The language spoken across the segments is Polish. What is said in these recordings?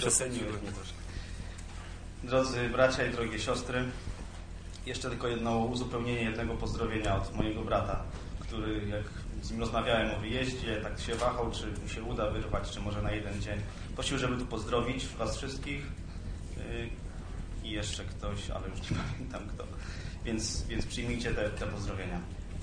przesądziłem. Drodzy bracia i drogie siostry, jeszcze tylko jedno uzupełnienie jednego pozdrowienia od mojego brata, który, jak z nim rozmawiałem o wyjeździe, tak się wahał, czy mu się uda wyrwać, czy może na jeden dzień. Prosił, żeby tu pozdrowić was wszystkich i jeszcze ktoś, ale już nie pamiętam kto. Więc przyjmijcie te pozdrowienia.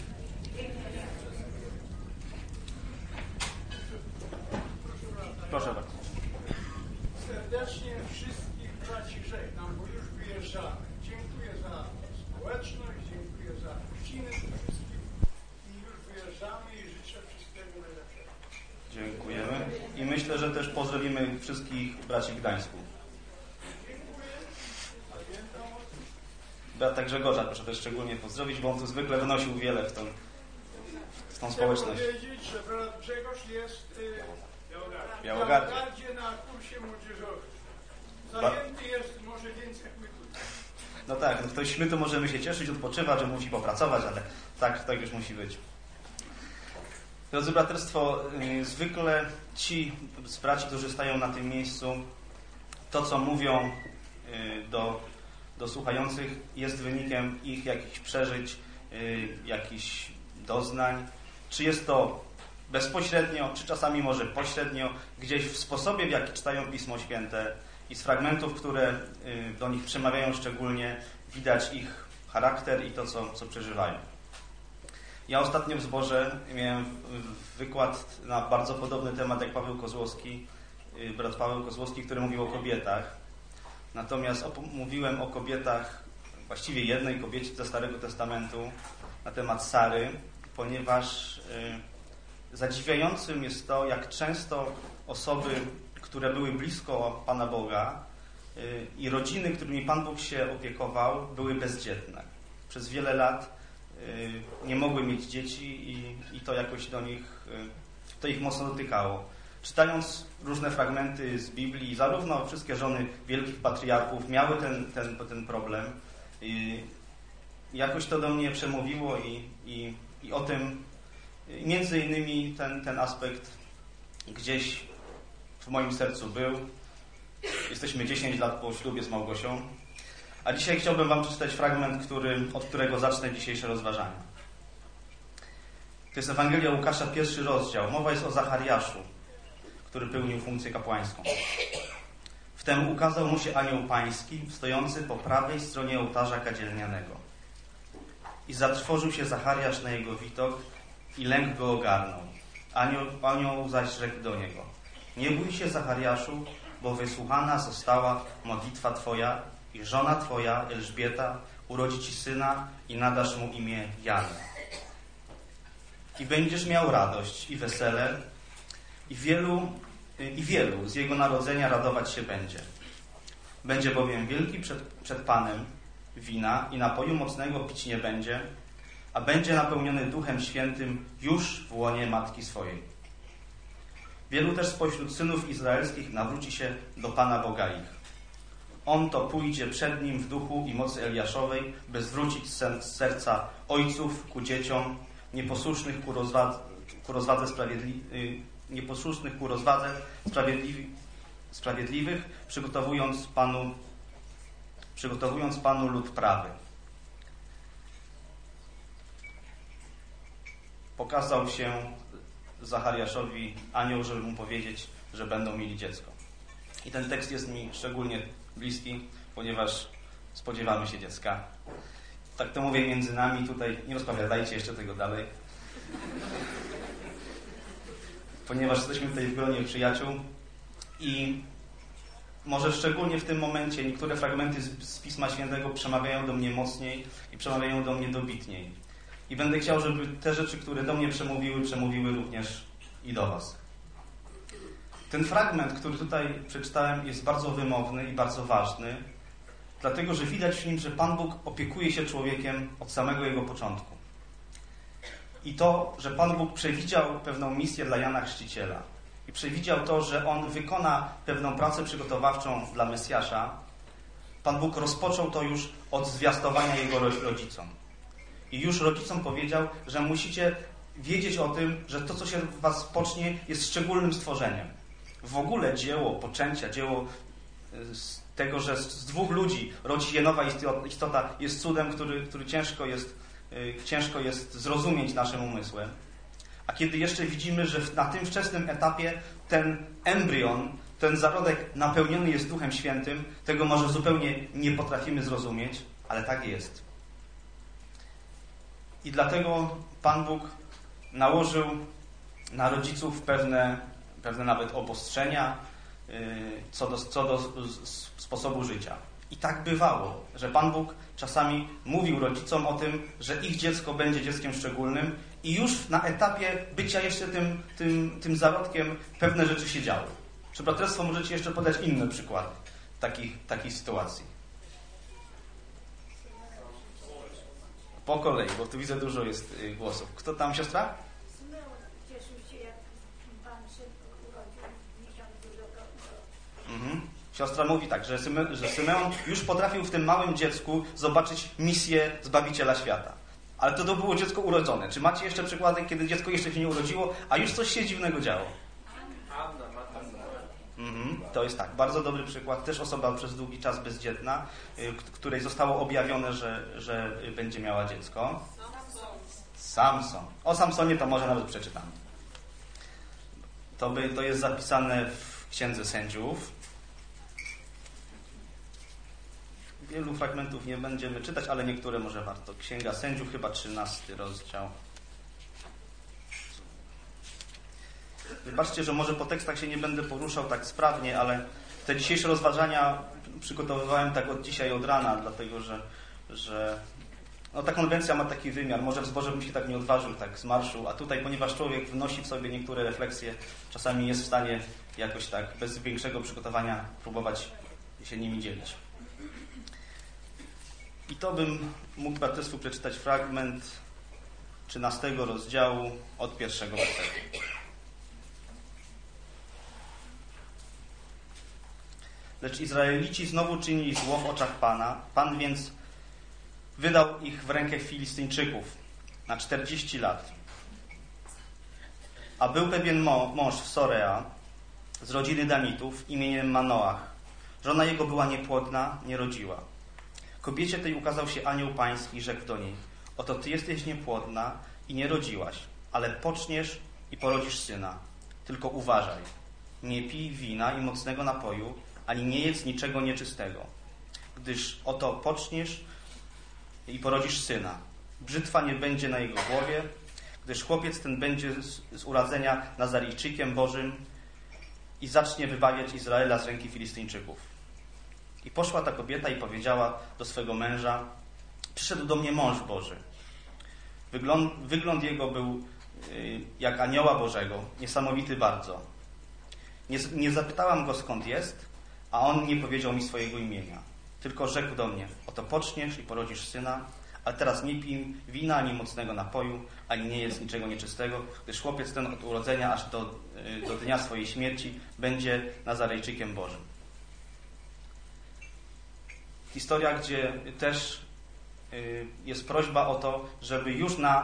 Proszę bardzo. Serdecznie wszystkich braci żegnam, bo już wyjeżdżamy. Dziękuję za społeczność, dziękuję za gościnę wszystkim i już wyjeżdżamy i życzę wszystkiego najlepszego. Dziękujemy. I myślę, że też pozdrowimy wszystkich braci w Gdańsku. Dziękuję. Pamiętam o tym. Brata Grzegorza proszę też szczególnie pozdrowić, bo on tu zwykle wynosił wiele w tą społeczność. Chcę powiedzieć, że brat Grzegorz jest w Białogardzie na kursie młodzieżowym. Zajęty jest może więcej jak my tutaj. No tak, no ktoś my to możemy się cieszyć, odpoczywa, że musi popracować, ale tak już musi być. Drodzy braterstwo, zwykle ci z braci, którzy stają na tym miejscu, to co mówią do słuchających jest wynikiem ich jakichś przeżyć, jakichś doznań. Czy jest to bezpośrednio, czy czasami może pośrednio, gdzieś w sposobie, w jaki czytają Pismo Święte i z fragmentów, które do nich przemawiają szczególnie, widać ich charakter i to, co przeżywają. Ja ostatnio w zborze miałem wykład na bardzo podobny temat jak Paweł Kozłowski, brat Paweł Kozłowski, który mówił o kobietach. Natomiast mówiłem o kobietach, właściwie jednej kobiecie ze Starego Testamentu, na temat Sary, ponieważ zadziwiającym jest to, jak często osoby, które były blisko Pana Boga i rodziny, którymi Pan Bóg się opiekował, były bezdzietne. Przez wiele lat nie mogły mieć dzieci i to jakoś to ich mocno dotykało. Czytając różne fragmenty z Biblii, zarówno wszystkie żony wielkich patriarchów miały ten problem. Jakoś to do mnie przemówiło i o tym między innymi ten aspekt gdzieś w moim sercu był. Jesteśmy 10 lat po ślubie z Małgosią. A dzisiaj chciałbym wam przeczytać fragment, od którego zacznę dzisiejsze rozważania. To jest Ewangelia Łukasza, 1 rozdział. Mowa jest o Zachariaszu, który pełnił funkcję kapłańską. Wtem ukazał mu się anioł pański, stojący po prawej stronie ołtarza kadzielnianego. I zatrwożył się Zachariasz na jego widok i lęk go ogarnął. Anioł zaś rzekł do niego: nie bój się, Zachariaszu, bo wysłuchana została modlitwa twoja i żona twoja, Elżbieta, urodzi ci syna i nadasz mu imię Jan. I będziesz miał radość i wesele i wielu z jego narodzenia radować się będzie. Będzie bowiem wielki przed Panem, wina i napoju mocnego pić nie będzie, a będzie napełniony Duchem Świętym już w łonie matki swojej. Wielu też spośród synów izraelskich nawróci się do Pana Boga ich. On to pójdzie przed nim w duchu i mocy Eliaszowej, by zwrócić serca ojców ku dzieciom, nieposłusznych ku rozwadze sprawiedliwych, przygotowując Panu lud prawy. Pokazał się Zachariaszowi anioł, żeby mu powiedzieć, że będą mieli dziecko. I ten tekst jest mi szczególnie bliski, ponieważ spodziewamy się dziecka. Tak to mówię między nami tutaj, nie rozpowiadajcie jeszcze tego dalej. Ponieważ jesteśmy tutaj w gronie przyjaciół i może szczególnie w tym momencie niektóre fragmenty z Pisma Świętego przemawiają do mnie mocniej i przemawiają do mnie dobitniej. I będę chciał, żeby te rzeczy, które do mnie przemówiły również i do was. Ten fragment, który tutaj przeczytałem, jest bardzo wymowny i bardzo ważny, dlatego że widać w nim, że Pan Bóg opiekuje się człowiekiem od samego jego początku. I to, że Pan Bóg przewidział pewną misję dla Jana Chrzciciela i przewidział to, że on wykona pewną pracę przygotowawczą dla Mesjasza, Pan Bóg rozpoczął to już od zwiastowania jego rodzicom. I już rodzicom powiedział, że musicie wiedzieć o tym, że to, co się w was pocznie, jest szczególnym stworzeniem. W ogóle dzieło poczęcia, dzieło z tego, że z dwóch ludzi rodzi się nowa istota, jest cudem, który ciężko jest zrozumieć naszym umysłem. A kiedy jeszcze widzimy, że na tym wczesnym etapie ten embrion, ten zarodek napełniony jest Duchem Świętym, tego może zupełnie nie potrafimy zrozumieć, ale tak jest. I dlatego Pan Bóg nałożył na rodziców pewne nawet obostrzenia co do sposobu życia. I tak bywało, że Pan Bóg czasami mówił rodzicom o tym, że ich dziecko będzie dzieckiem szczególnym i już na etapie bycia jeszcze tym zarodkiem pewne rzeczy się działy. Czy braterstwo możecie jeszcze podać inne przykłady takich sytuacji? Po kolei, bo tu widzę dużo jest głosów. Kto tam, siostra? Symeon cieszył się, jak Pan się urodził w miesiącu do Siostra mówi tak, że Symeon już potrafił w tym małym dziecku zobaczyć misję Zbawiciela świata. Ale to było dziecko urodzone. Czy macie jeszcze przykłady, kiedy dziecko jeszcze się nie urodziło, a już coś się dziwnego działo? To jest tak, bardzo dobry przykład. Też osoba przez długi czas bezdzietna, której zostało objawione, że będzie miała dziecko. Samson. O Samsonie to może nawet przeczytamy. To jest zapisane w Księdze Sędziów. Wielu fragmentów nie będziemy czytać, ale niektóre może warto. Księga Sędziów, chyba 13 rozdział. Wybaczcie, że może po tekstach się nie będę poruszał tak sprawnie, ale te dzisiejsze rozważania przygotowywałem tak od dzisiaj, od rana, dlatego że ta konwencja ma taki wymiar. Może w zborze bym się tak nie odważył, tak z marszu, a tutaj, ponieważ człowiek wnosi w sobie niektóre refleksje, czasami jest w stanie jakoś tak bez większego przygotowania próbować się nimi dzielić. I to bym mógł braterstwu przeczytać fragment 13 rozdziału od 1 wersetu. Lecz Izraelici znowu czynili zło w oczach Pana. Pan więc wydał ich w rękę Filistyńczyków na 40 lat. A był pewien mąż w Sorea z rodziny Danitów imieniem Manoach. Żona jego była niepłodna, nie rodziła. Kobiecie tej ukazał się anioł pański i rzekł do niej: oto ty jesteś niepłodna i nie rodziłaś, ale poczniesz i porodzisz syna. Tylko uważaj, nie pij wina i mocnego napoju, ani nie jedz niczego nieczystego. Gdyż oto poczniesz i porodzisz syna. Brzytwa nie będzie na jego głowie, gdyż chłopiec ten będzie z urodzenia Nazaryjczykiem Bożym i zacznie wybawiać Izraela z ręki Filistyńczyków. I poszła ta kobieta i powiedziała do swego męża: przyszedł do mnie mąż Boży. Wygląd jego był jak anioła Bożego, niesamowity bardzo. Nie zapytałam go, skąd jest, a on nie powiedział mi swojego imienia. Tylko rzekł do mnie: oto poczniesz i porodzisz syna, ale teraz nie pij wina ani mocnego napoju, ani nie jedz niczego nieczystego, gdyż chłopiec ten od urodzenia aż do dnia swojej śmierci będzie Nazarejczykiem Bożym. Historia, gdzie też jest prośba o to, żeby już na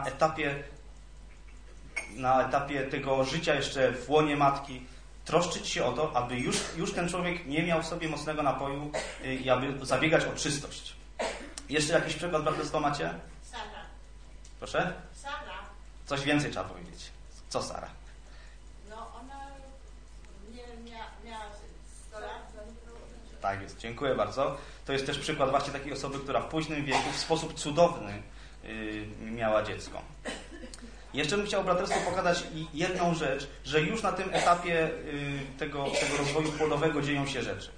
etapie tego życia jeszcze w łonie matki troszczyć się o to, aby już ten człowiek nie miał w sobie mocnego napoju i aby zabiegać o czystość. Jeszcze jakiś przykład braterstwa macie? Sara. Proszę? Sara. Coś więcej trzeba powiedzieć. Co Sara? No ona miała 100 lat. Tak jest, dziękuję bardzo. To jest też przykład właśnie takiej osoby, która w późnym wieku w sposób cudowny miała dziecko. Jeszcze bym chciał braterstwu pokazać jedną rzecz, że już na tym etapie tego rozwoju płodowego dzieją się rzeczy.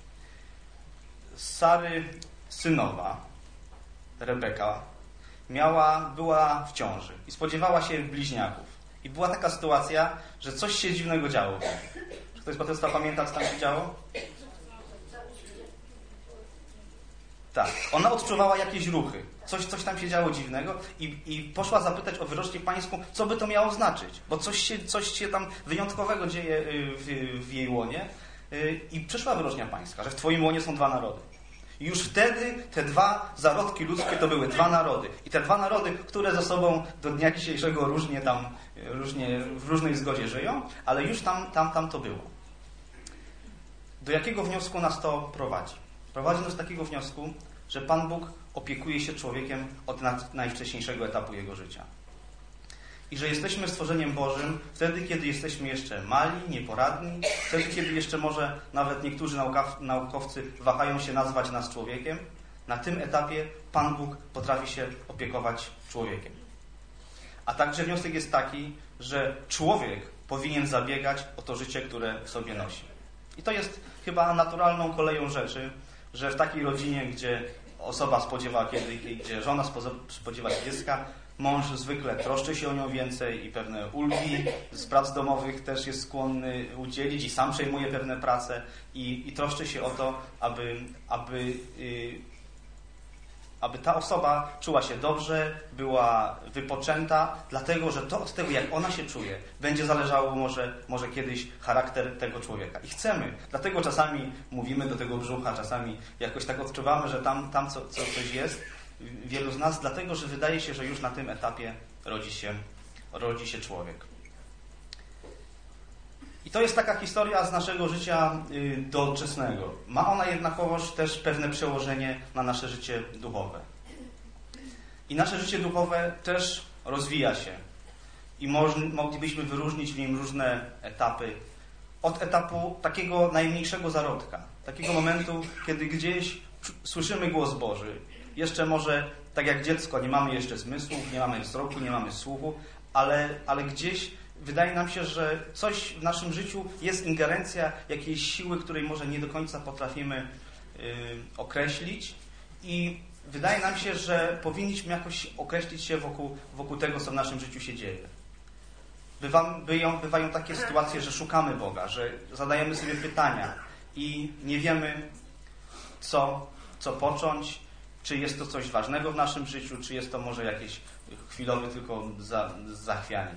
Sary synowa, Rebeka, była w ciąży i spodziewała się bliźniaków. I była taka sytuacja, że coś się dziwnego działo. Czy ktoś z braterstwa pamięta, co tam się działo? Tak, ona odczuwała jakieś ruchy. Coś tam się działo dziwnego i poszła zapytać o wyrocznię pańską, co by to miało znaczyć. Bo coś się tam wyjątkowego dzieje w jej łonie. I przyszła wyrocznia pańska, że w twoim łonie są 2 narody. I już wtedy te 2 zarodki ludzkie to były 2 narody. I te 2 narody, które ze sobą do dnia dzisiejszego różnie w różnej zgodzie żyją, ale już tam to było. Do jakiego wniosku nas to prowadzi? Prowadzi nas do takiego wniosku, że Pan Bóg opiekuje się człowiekiem od najwcześniejszego etapu jego życia. I że jesteśmy stworzeniem Bożym wtedy, kiedy jesteśmy jeszcze mali, nieporadni, wtedy, kiedy jeszcze może nawet niektórzy naukowcy wahają się nazwać nas człowiekiem. Na tym etapie Pan Bóg potrafi się opiekować człowiekiem. A także wniosek jest taki, że człowiek powinien zabiegać o to życie, które w sobie nosi. I to jest chyba naturalną koleją rzeczy, że w takiej rodzinie, gdzie osoba spodziewa gdzie żona spodziewa się dziecka, mąż zwykle troszczy się o nią więcej i pewne ulgi z prac domowych też jest skłonny udzielić i sam przejmuje pewne prace i troszczy się o to, aby ta osoba czuła się dobrze, była wypoczęta, dlatego, że to od tego, jak ona się czuje, będzie zależało może kiedyś charakter tego człowieka. I chcemy. Dlatego czasami mówimy do tego brzucha, czasami jakoś tak odczuwamy, że tam coś jest. Wielu z nas, dlatego, że wydaje się, że już na tym etapie rodzi się człowiek. I to jest taka historia z naszego życia doczesnego. Ma ona jednakowoż też pewne przełożenie na nasze życie duchowe. I nasze życie duchowe też rozwija się. I moglibyśmy wyróżnić w nim różne etapy. Od etapu takiego najmniejszego zarodka. Takiego momentu, kiedy gdzieś słyszymy głos Boży. Jeszcze może, tak jak dziecko, nie mamy jeszcze zmysłów, nie mamy wzroku, nie mamy słuchu, ale gdzieś wydaje nam się, że coś w naszym życiu jest ingerencja jakiejś siły, której może nie do końca potrafimy określić i wydaje nam się, że powinniśmy jakoś określić się wokół tego, co w naszym życiu się dzieje. Bywają takie sytuacje, że szukamy Boga, że zadajemy sobie pytania i nie wiemy, co począć, czy jest to coś ważnego w naszym życiu, czy jest to może jakieś chwilowe tylko zachwianie.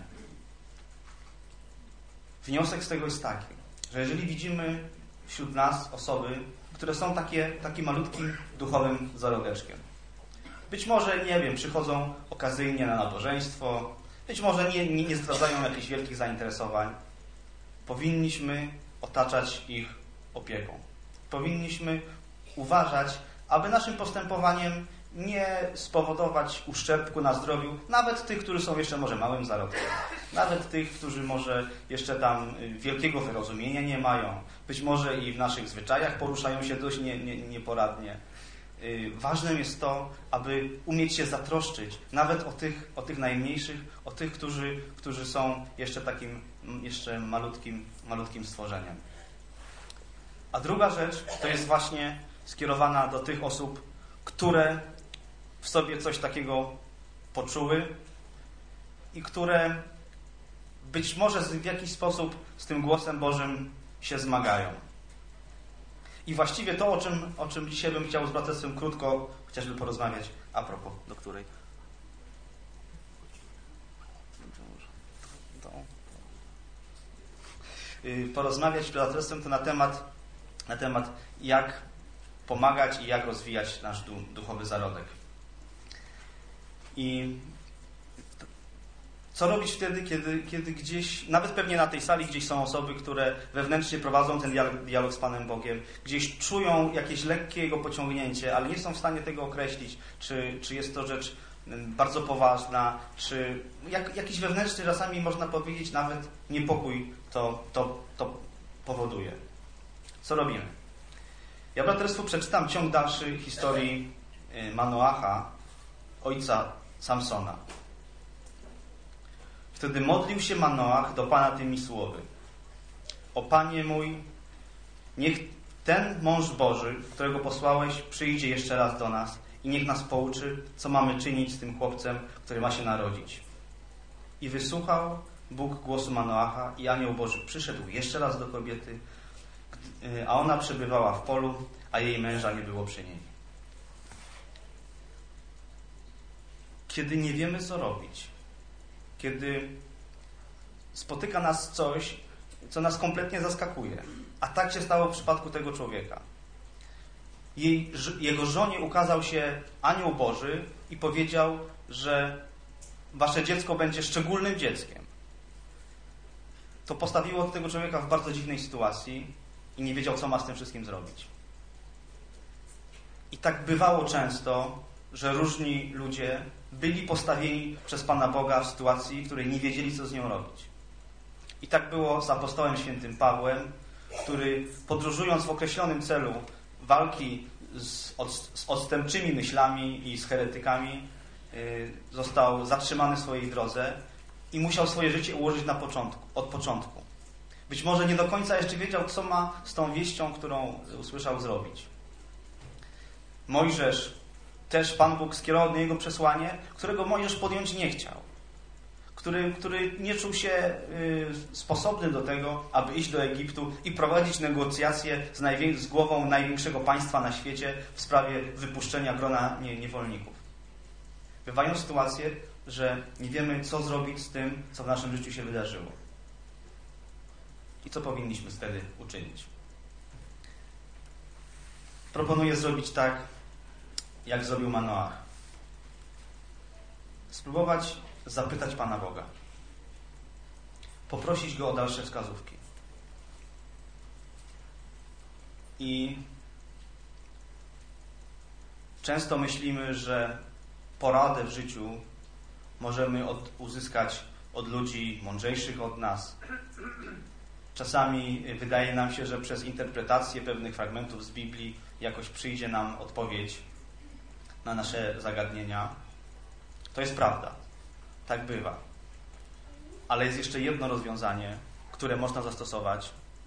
Wniosek z tego jest taki, że jeżeli widzimy wśród nas osoby, które są takim malutkim duchowym zarodeczkiem, być może, nie wiem, przychodzą okazyjnie na nabożeństwo, być może nie zdradzają jakichś wielkich zainteresowań, powinniśmy otaczać ich opieką. Powinniśmy uważać, aby naszym postępowaniem nie spowodować uszczerbku na zdrowiu nawet tych, którzy są jeszcze może małym zarodkiem. Nawet tych, którzy może jeszcze tam wielkiego wyrozumienia nie mają. Być może i w naszych zwyczajach poruszają się dość nieporadnie. Ważnym jest to, aby umieć się zatroszczyć nawet o tych najmniejszych, o tych, którzy są jeszcze takim malutkim stworzeniem. A druga rzecz to jest właśnie skierowana do tych osób, które w sobie coś takiego poczuły i które być może w jakiś sposób z tym głosem Bożym się zmagają. I właściwie to, o czym dzisiaj bym chciał z braterstwem krótko chociażby porozmawiać, a propos, do której? Porozmawiać z braterstwem to na temat jak pomagać i jak rozwijać nasz duchowy zarodek. I co robić wtedy, kiedy gdzieś, nawet pewnie na tej sali gdzieś są osoby, które wewnętrznie prowadzą ten dialog z Panem Bogiem, gdzieś czują jakieś lekkie Jego pociągnięcie, ale nie są w stanie tego określić, czy jest to rzecz bardzo poważna, czy jakiś wewnętrzny, czasami można powiedzieć nawet niepokój to powoduje. Co robimy? Ja braterstwu przeczytam ciąg dalszy historii Manoacha, ojca Samsona. Wtedy modlił się Manoach do Pana tymi słowy. O Panie mój, niech ten mąż Boży, którego posłałeś, przyjdzie jeszcze raz do nas i niech nas pouczy, co mamy czynić z tym chłopcem, który ma się narodzić. I wysłuchał Bóg głosu Manoacha i anioł Boży przyszedł jeszcze raz do kobiety, a ona przebywała w polu, a jej męża nie było przy niej. Kiedy nie wiemy, co robić, kiedy spotyka nas coś, co nas kompletnie zaskakuje, a tak się stało w przypadku tego człowieka. Jego żonie ukazał się anioł Boży i powiedział, że wasze dziecko będzie szczególnym dzieckiem. To postawiło tego człowieka w bardzo dziwnej sytuacji i nie wiedział, co ma z tym wszystkim zrobić. I tak bywało często, że różni ludzie byli postawieni przez Pana Boga w sytuacji, w której nie wiedzieli, co z nią robić. I tak było z apostołem świętym Pawłem, który podróżując w określonym celu walki z odstępczymi myślami i z heretykami, został zatrzymany w swojej drodze i musiał swoje życie ułożyć od początku. Być może nie do końca jeszcze wiedział, co ma z tą wieścią, którą usłyszał, zrobić. Mojżesz, też Pan Bóg skierował do niego przesłanie, którego Mojżesz podjąć nie chciał. Który nie czuł się sposobny do tego, aby iść do Egiptu i prowadzić negocjacje z głową największego państwa na świecie w sprawie wypuszczenia grona niewolników. Bywają sytuacje, że nie wiemy, co zrobić z tym, co w naszym życiu się wydarzyło. I co powinniśmy wtedy uczynić? Proponuję zrobić tak, jak zrobił Manoach. Spróbować zapytać Pana Boga. Poprosić Go o dalsze wskazówki. I często myślimy, że poradę w życiu możemy uzyskać od ludzi mądrzejszych od nas. Czasami wydaje nam się, że przez interpretację pewnych fragmentów z Biblii jakoś przyjdzie nam odpowiedź na nasze zagadnienia. To jest prawda. Tak bywa. Ale jest jeszcze jedno rozwiązanie, które można zastosować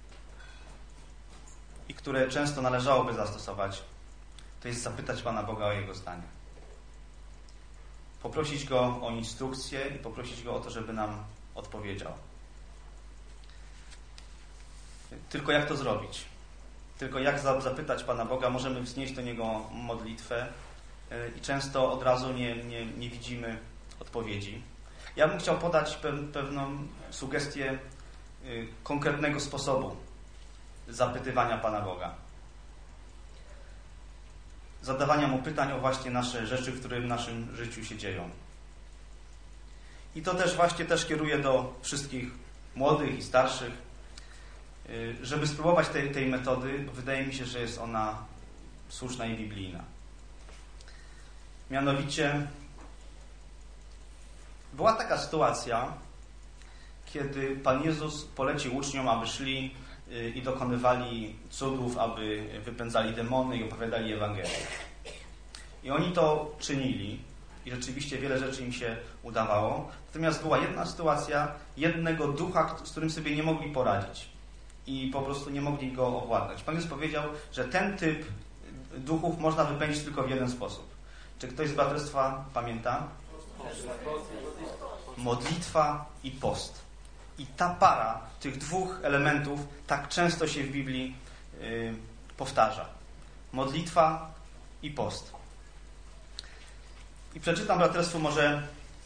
i które często należałoby zastosować. To jest zapytać Pana Boga o Jego zdanie. Poprosić Go o instrukcję i poprosić Go o to, żeby nam odpowiedział. Tylko jak to zrobić? Tylko jak zapytać Pana Boga? Możemy wznieść do Niego modlitwę i często od razu nie widzimy odpowiedzi. Ja bym chciał podać pewną sugestię konkretnego sposobu zapytywania Pana Boga. Zadawania Mu pytań o właśnie nasze rzeczy, które w naszym życiu się dzieją. I to też właśnie kieruję do wszystkich młodych i starszych, żeby spróbować tej metody, bo wydaje mi się, że jest ona słuszna i biblijna. Mianowicie była taka sytuacja, kiedy Pan Jezus polecił uczniom, aby szli i dokonywali cudów, aby wypędzali demony i opowiadali Ewangelię. I oni to czynili i rzeczywiście wiele rzeczy im się udawało. Natomiast była jedna sytuacja, jednego ducha, z którym sobie nie mogli poradzić i po prostu nie mogli go owładnąć. Pan Jezus powiedział, że ten typ duchów można wypędzić tylko w jeden sposób. Czy ktoś z braterstwa pamięta? Modlitwa i post. I ta para tych dwóch elementów tak często się w Biblii powtarza. Modlitwa i post. I przeczytam braterstwu może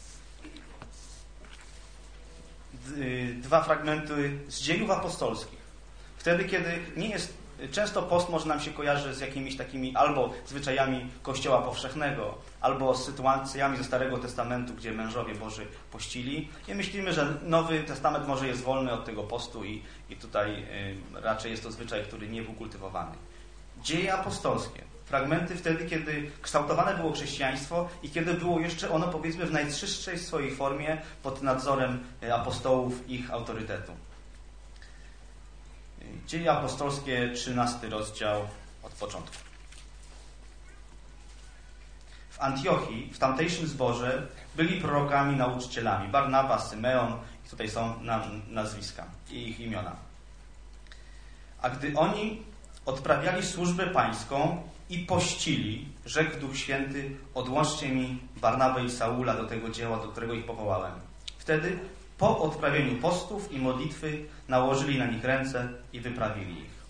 dwa fragmenty z Dziejów Apostolskich. Wtedy, kiedy nie jest... Często post może nam się kojarzy z jakimiś takimi albo zwyczajami Kościoła powszechnego, albo z sytuacjami ze Starego Testamentu, gdzie mężowie Boży pościli. I myślimy, że Nowy Testament może jest wolny od tego postu i tutaj raczej jest to zwyczaj, który nie był kultywowany. Dzieje apostolskie. Fragmenty wtedy, kiedy kształtowane było chrześcijaństwo i kiedy było jeszcze ono, powiedzmy, w najczystszej swojej formie pod nadzorem apostołów, ich autorytetu. Dzieje apostolskie, 13 rozdział od początku. W Antiochii, w tamtejszym zborze, byli prorokami, nauczycielami. Barnaba, Symeon, i tutaj są nazwiska i ich imiona. A gdy oni odprawiali służbę pańską i pościli, rzekł Duch Święty: odłączcie mi Barnabę i Saula do tego dzieła, do którego ich powołałem. Wtedy po odprawieniu postów i modlitwy nałożyli na nich ręce i wyprawili ich.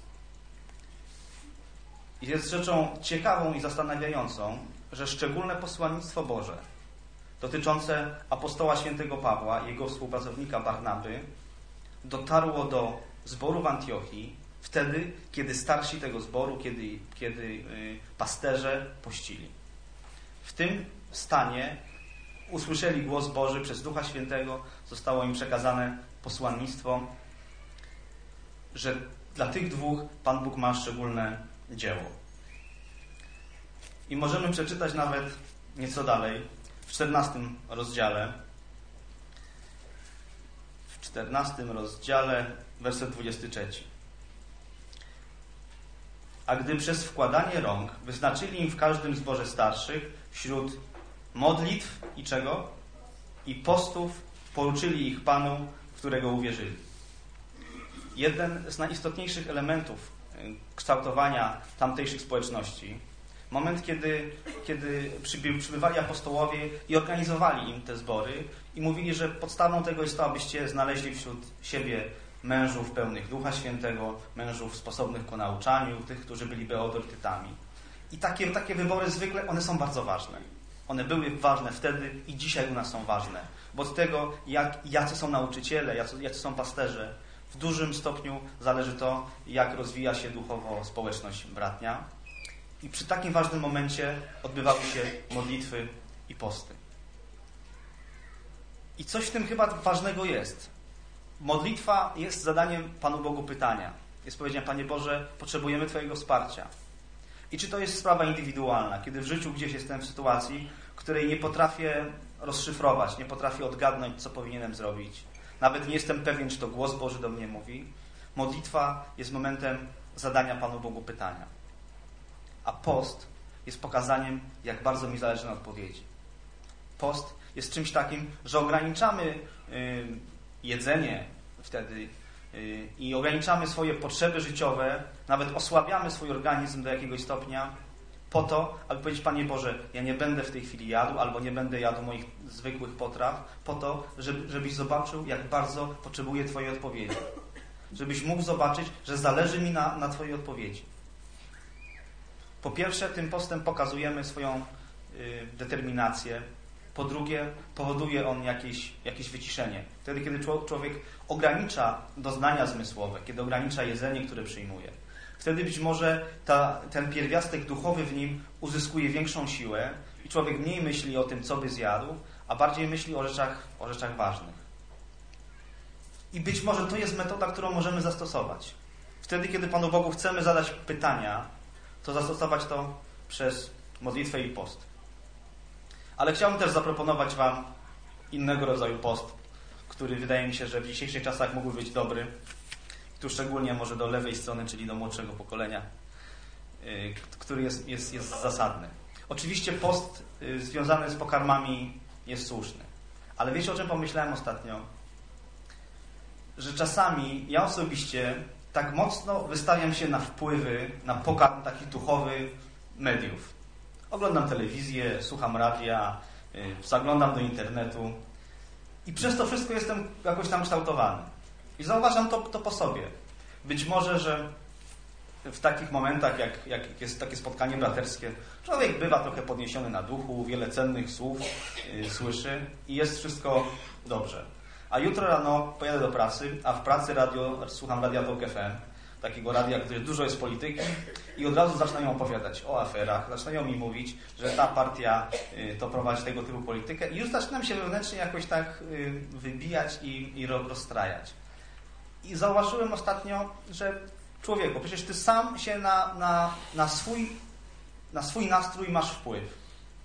I jest rzeczą ciekawą i zastanawiającą, że szczególne posłannictwo Boże dotyczące apostoła świętego Pawła i jego współpracownika Barnaby dotarło do zboru w Antiochii wtedy, kiedy starsi tego zboru, kiedy pasterze pościli. W tym stanie usłyszeli głos Boży przez Ducha Świętego, zostało im przekazane posłannictwo, że dla tych dwóch Pan Bóg ma szczególne dzieło. I możemy przeczytać nawet nieco dalej, w 14 rozdziale. W 14 rozdziale, werset 23. A gdy przez wkładanie rąk wyznaczyli im w każdym zborze starszych wśród modlitw i czego? I postów poruczyli ich Panu, w którego uwierzyli. Jeden z najistotniejszych elementów kształtowania tamtejszych społeczności, moment, kiedy przybywali apostołowie i organizowali im te zbory i mówili, że podstawą tego jest to, abyście znaleźli wśród siebie mężów pełnych Ducha Świętego, mężów sposobnych ku nauczaniu, tych, którzy byliby autorytetami. I takie wybory zwykle, one są bardzo ważne. One były ważne wtedy i dzisiaj u nas są ważne. Bo od tego, jacy są nauczyciele, jacy są pasterze, w dużym stopniu zależy to, jak rozwija się duchowo społeczność bratnia. I przy takim ważnym momencie odbywały się modlitwy i posty. I coś w tym chyba ważnego jest. Modlitwa jest zadaniem Panu Bogu pytania. Jest powiedziane: Panie Boże, potrzebujemy Twojego wsparcia. I czy to jest sprawa indywidualna, kiedy w życiu gdzieś jestem w sytuacji, której nie potrafię rozszyfrować, nie potrafię odgadnąć, co powinienem zrobić. Nawet nie jestem pewien, czy to głos Boży do mnie mówi. Modlitwa jest momentem zadania Panu Bogu pytania. A post jest pokazaniem, jak bardzo mi zależy na odpowiedzi. Post jest czymś takim, że ograniczamy jedzenie wtedy i ograniczamy swoje potrzeby życiowe, nawet osłabiamy swój organizm do jakiegoś stopnia po to, aby powiedzieć: Panie Boże, ja nie będę w tej chwili jadł albo nie będę jadł moich zwykłych potraw, po to, żebyś zobaczył, jak bardzo potrzebuję Twojej odpowiedzi. Żebyś mógł zobaczyć, że zależy mi na Twojej odpowiedzi. Po pierwsze, tym postem pokazujemy swoją determinację. Po drugie, powoduje on jakieś wyciszenie. Wtedy, kiedy człowiek ogranicza doznania zmysłowe, kiedy ogranicza jedzenie, które przyjmuje, wtedy być może ten pierwiastek duchowy w nim uzyskuje większą siłę i człowiek mniej myśli o tym, co by zjadł, a bardziej myśli o rzeczach ważnych. I być może to jest metoda, którą możemy zastosować. Wtedy, kiedy Panu Bogu chcemy zadać pytania, to zastosować to przez modlitwę i post. Ale chciałbym też zaproponować Wam innego rodzaju post, który wydaje mi się, że w dzisiejszych czasach mógłby być dobry. Tu szczególnie może do lewej strony, czyli do młodszego pokolenia, który jest zasadny. Oczywiście post związany z pokarmami jest słuszny. Ale wiecie, o czym pomyślałem ostatnio? Że czasami ja osobiście tak mocno wystawiam się na wpływy, na pokarm taki duchowy mediów. Oglądam telewizję, słucham radia, zaglądam do internetu i przez to wszystko jestem jakoś tam kształtowany. I zauważam to po sobie. Być może, że w takich momentach, jak jest takie spotkanie braterskie, człowiek bywa trochę podniesiony na duchu, wiele cennych słów słyszy i jest wszystko dobrze. A jutro rano pojadę do pracy, a w pracy słucham Radia Tok FM, takiego radia, gdzie dużo jest polityki i od razu zaczynają opowiadać o aferach, zaczynają mi mówić, że ta partia to prowadzi tego typu politykę i już zaczynam się wewnętrznie jakoś tak wybijać i rozstrajać. I zauważyłem ostatnio, że człowieku, przecież ty sam się na swój nastrój masz wpływ.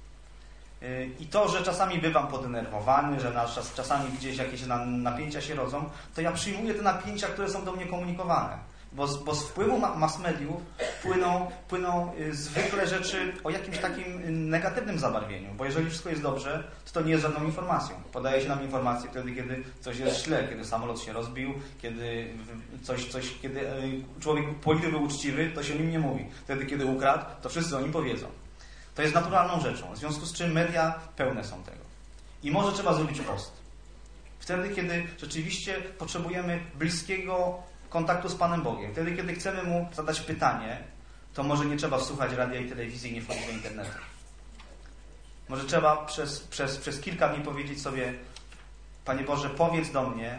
I to, że czasami bywam podenerwowany, że czasami gdzieś jakieś napięcia się rodzą, to ja przyjmuję te napięcia, które są do mnie komunikowane. Bo z wpływu mass mediów płyną zwykle rzeczy o jakimś takim negatywnym zabarwieniu. Bo jeżeli wszystko jest dobrze, to nie jest żadną informacją. Podaje się nam informacje wtedy, kiedy coś jest źle, kiedy samolot się rozbił, kiedy kiedy polityk był uczciwy, to się o nim nie mówi. Wtedy, kiedy ukradł, to wszyscy o nim powiedzą. To jest naturalną rzeczą, w związku z czym media pełne są tego. I może trzeba zrobić post. Wtedy, kiedy rzeczywiście potrzebujemy bliskiego kontaktu z Panem Bogiem. Wtedy, kiedy chcemy Mu zadać pytanie, to może nie trzeba słuchać radia i telewizji i nie wchodzić do internetu. Może trzeba przez kilka dni powiedzieć sobie: Panie Boże, powiedz do mnie,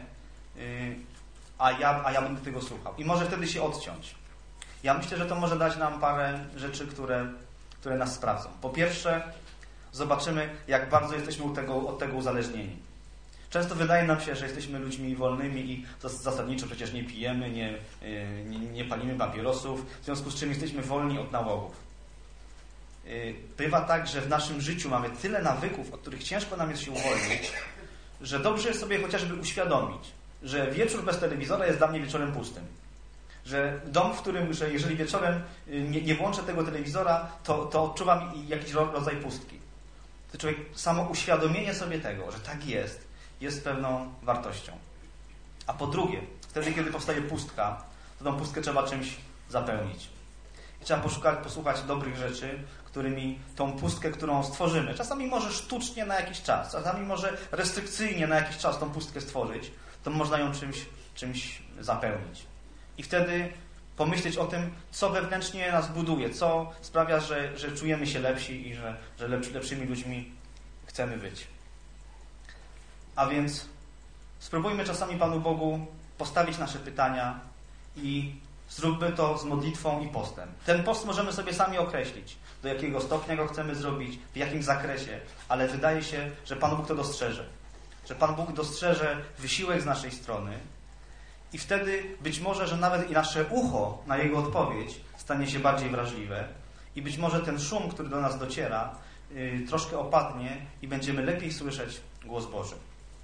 a ja będę tego słuchał. I może wtedy się odciąć. Ja myślę, że to może dać nam parę rzeczy, które nas sprawdzą. Po pierwsze, zobaczymy, jak bardzo jesteśmy od tego uzależnieni. Często wydaje nam się, że jesteśmy ludźmi wolnymi i zasadniczo przecież nie pijemy, nie palimy papierosów, w związku z czym jesteśmy wolni od nałogów. Bywa tak, że w naszym życiu mamy tyle nawyków, od których ciężko nam jest się uwolnić, że dobrze jest sobie chociażby uświadomić, że wieczór bez telewizora jest dla mnie wieczorem pustym. Że dom, w którym, że jeżeli wieczorem nie włączę tego telewizora, to odczuwam jakiś rodzaj pustki. To człowiek, samo uświadomienie sobie tego, że tak jest pewną wartością. A po drugie, wtedy, kiedy powstaje pustka, to tą pustkę trzeba czymś zapełnić. I trzeba posłuchać dobrych rzeczy, którymi tą pustkę, którą stworzymy, czasami może sztucznie na jakiś czas, czasami może restrykcyjnie na jakiś czas tą pustkę stworzyć, to można ją czymś zapełnić. I wtedy pomyśleć o tym, co wewnętrznie nas buduje, co sprawia, że czujemy się lepsi i że lepszymi ludźmi chcemy być. A więc spróbujmy czasami Panu Bogu postawić nasze pytania i zróbmy to z modlitwą i postem. Ten post możemy sobie sami określić, do jakiego stopnia go chcemy zrobić, w jakim zakresie, ale wydaje się, że Pan Bóg to dostrzeże. Że Pan Bóg dostrzeże wysiłek z naszej strony i wtedy być może, że nawet i nasze ucho na Jego odpowiedź stanie się bardziej wrażliwe i być może ten szum, który do nas dociera, troszkę opadnie i będziemy lepiej słyszeć głos Boży.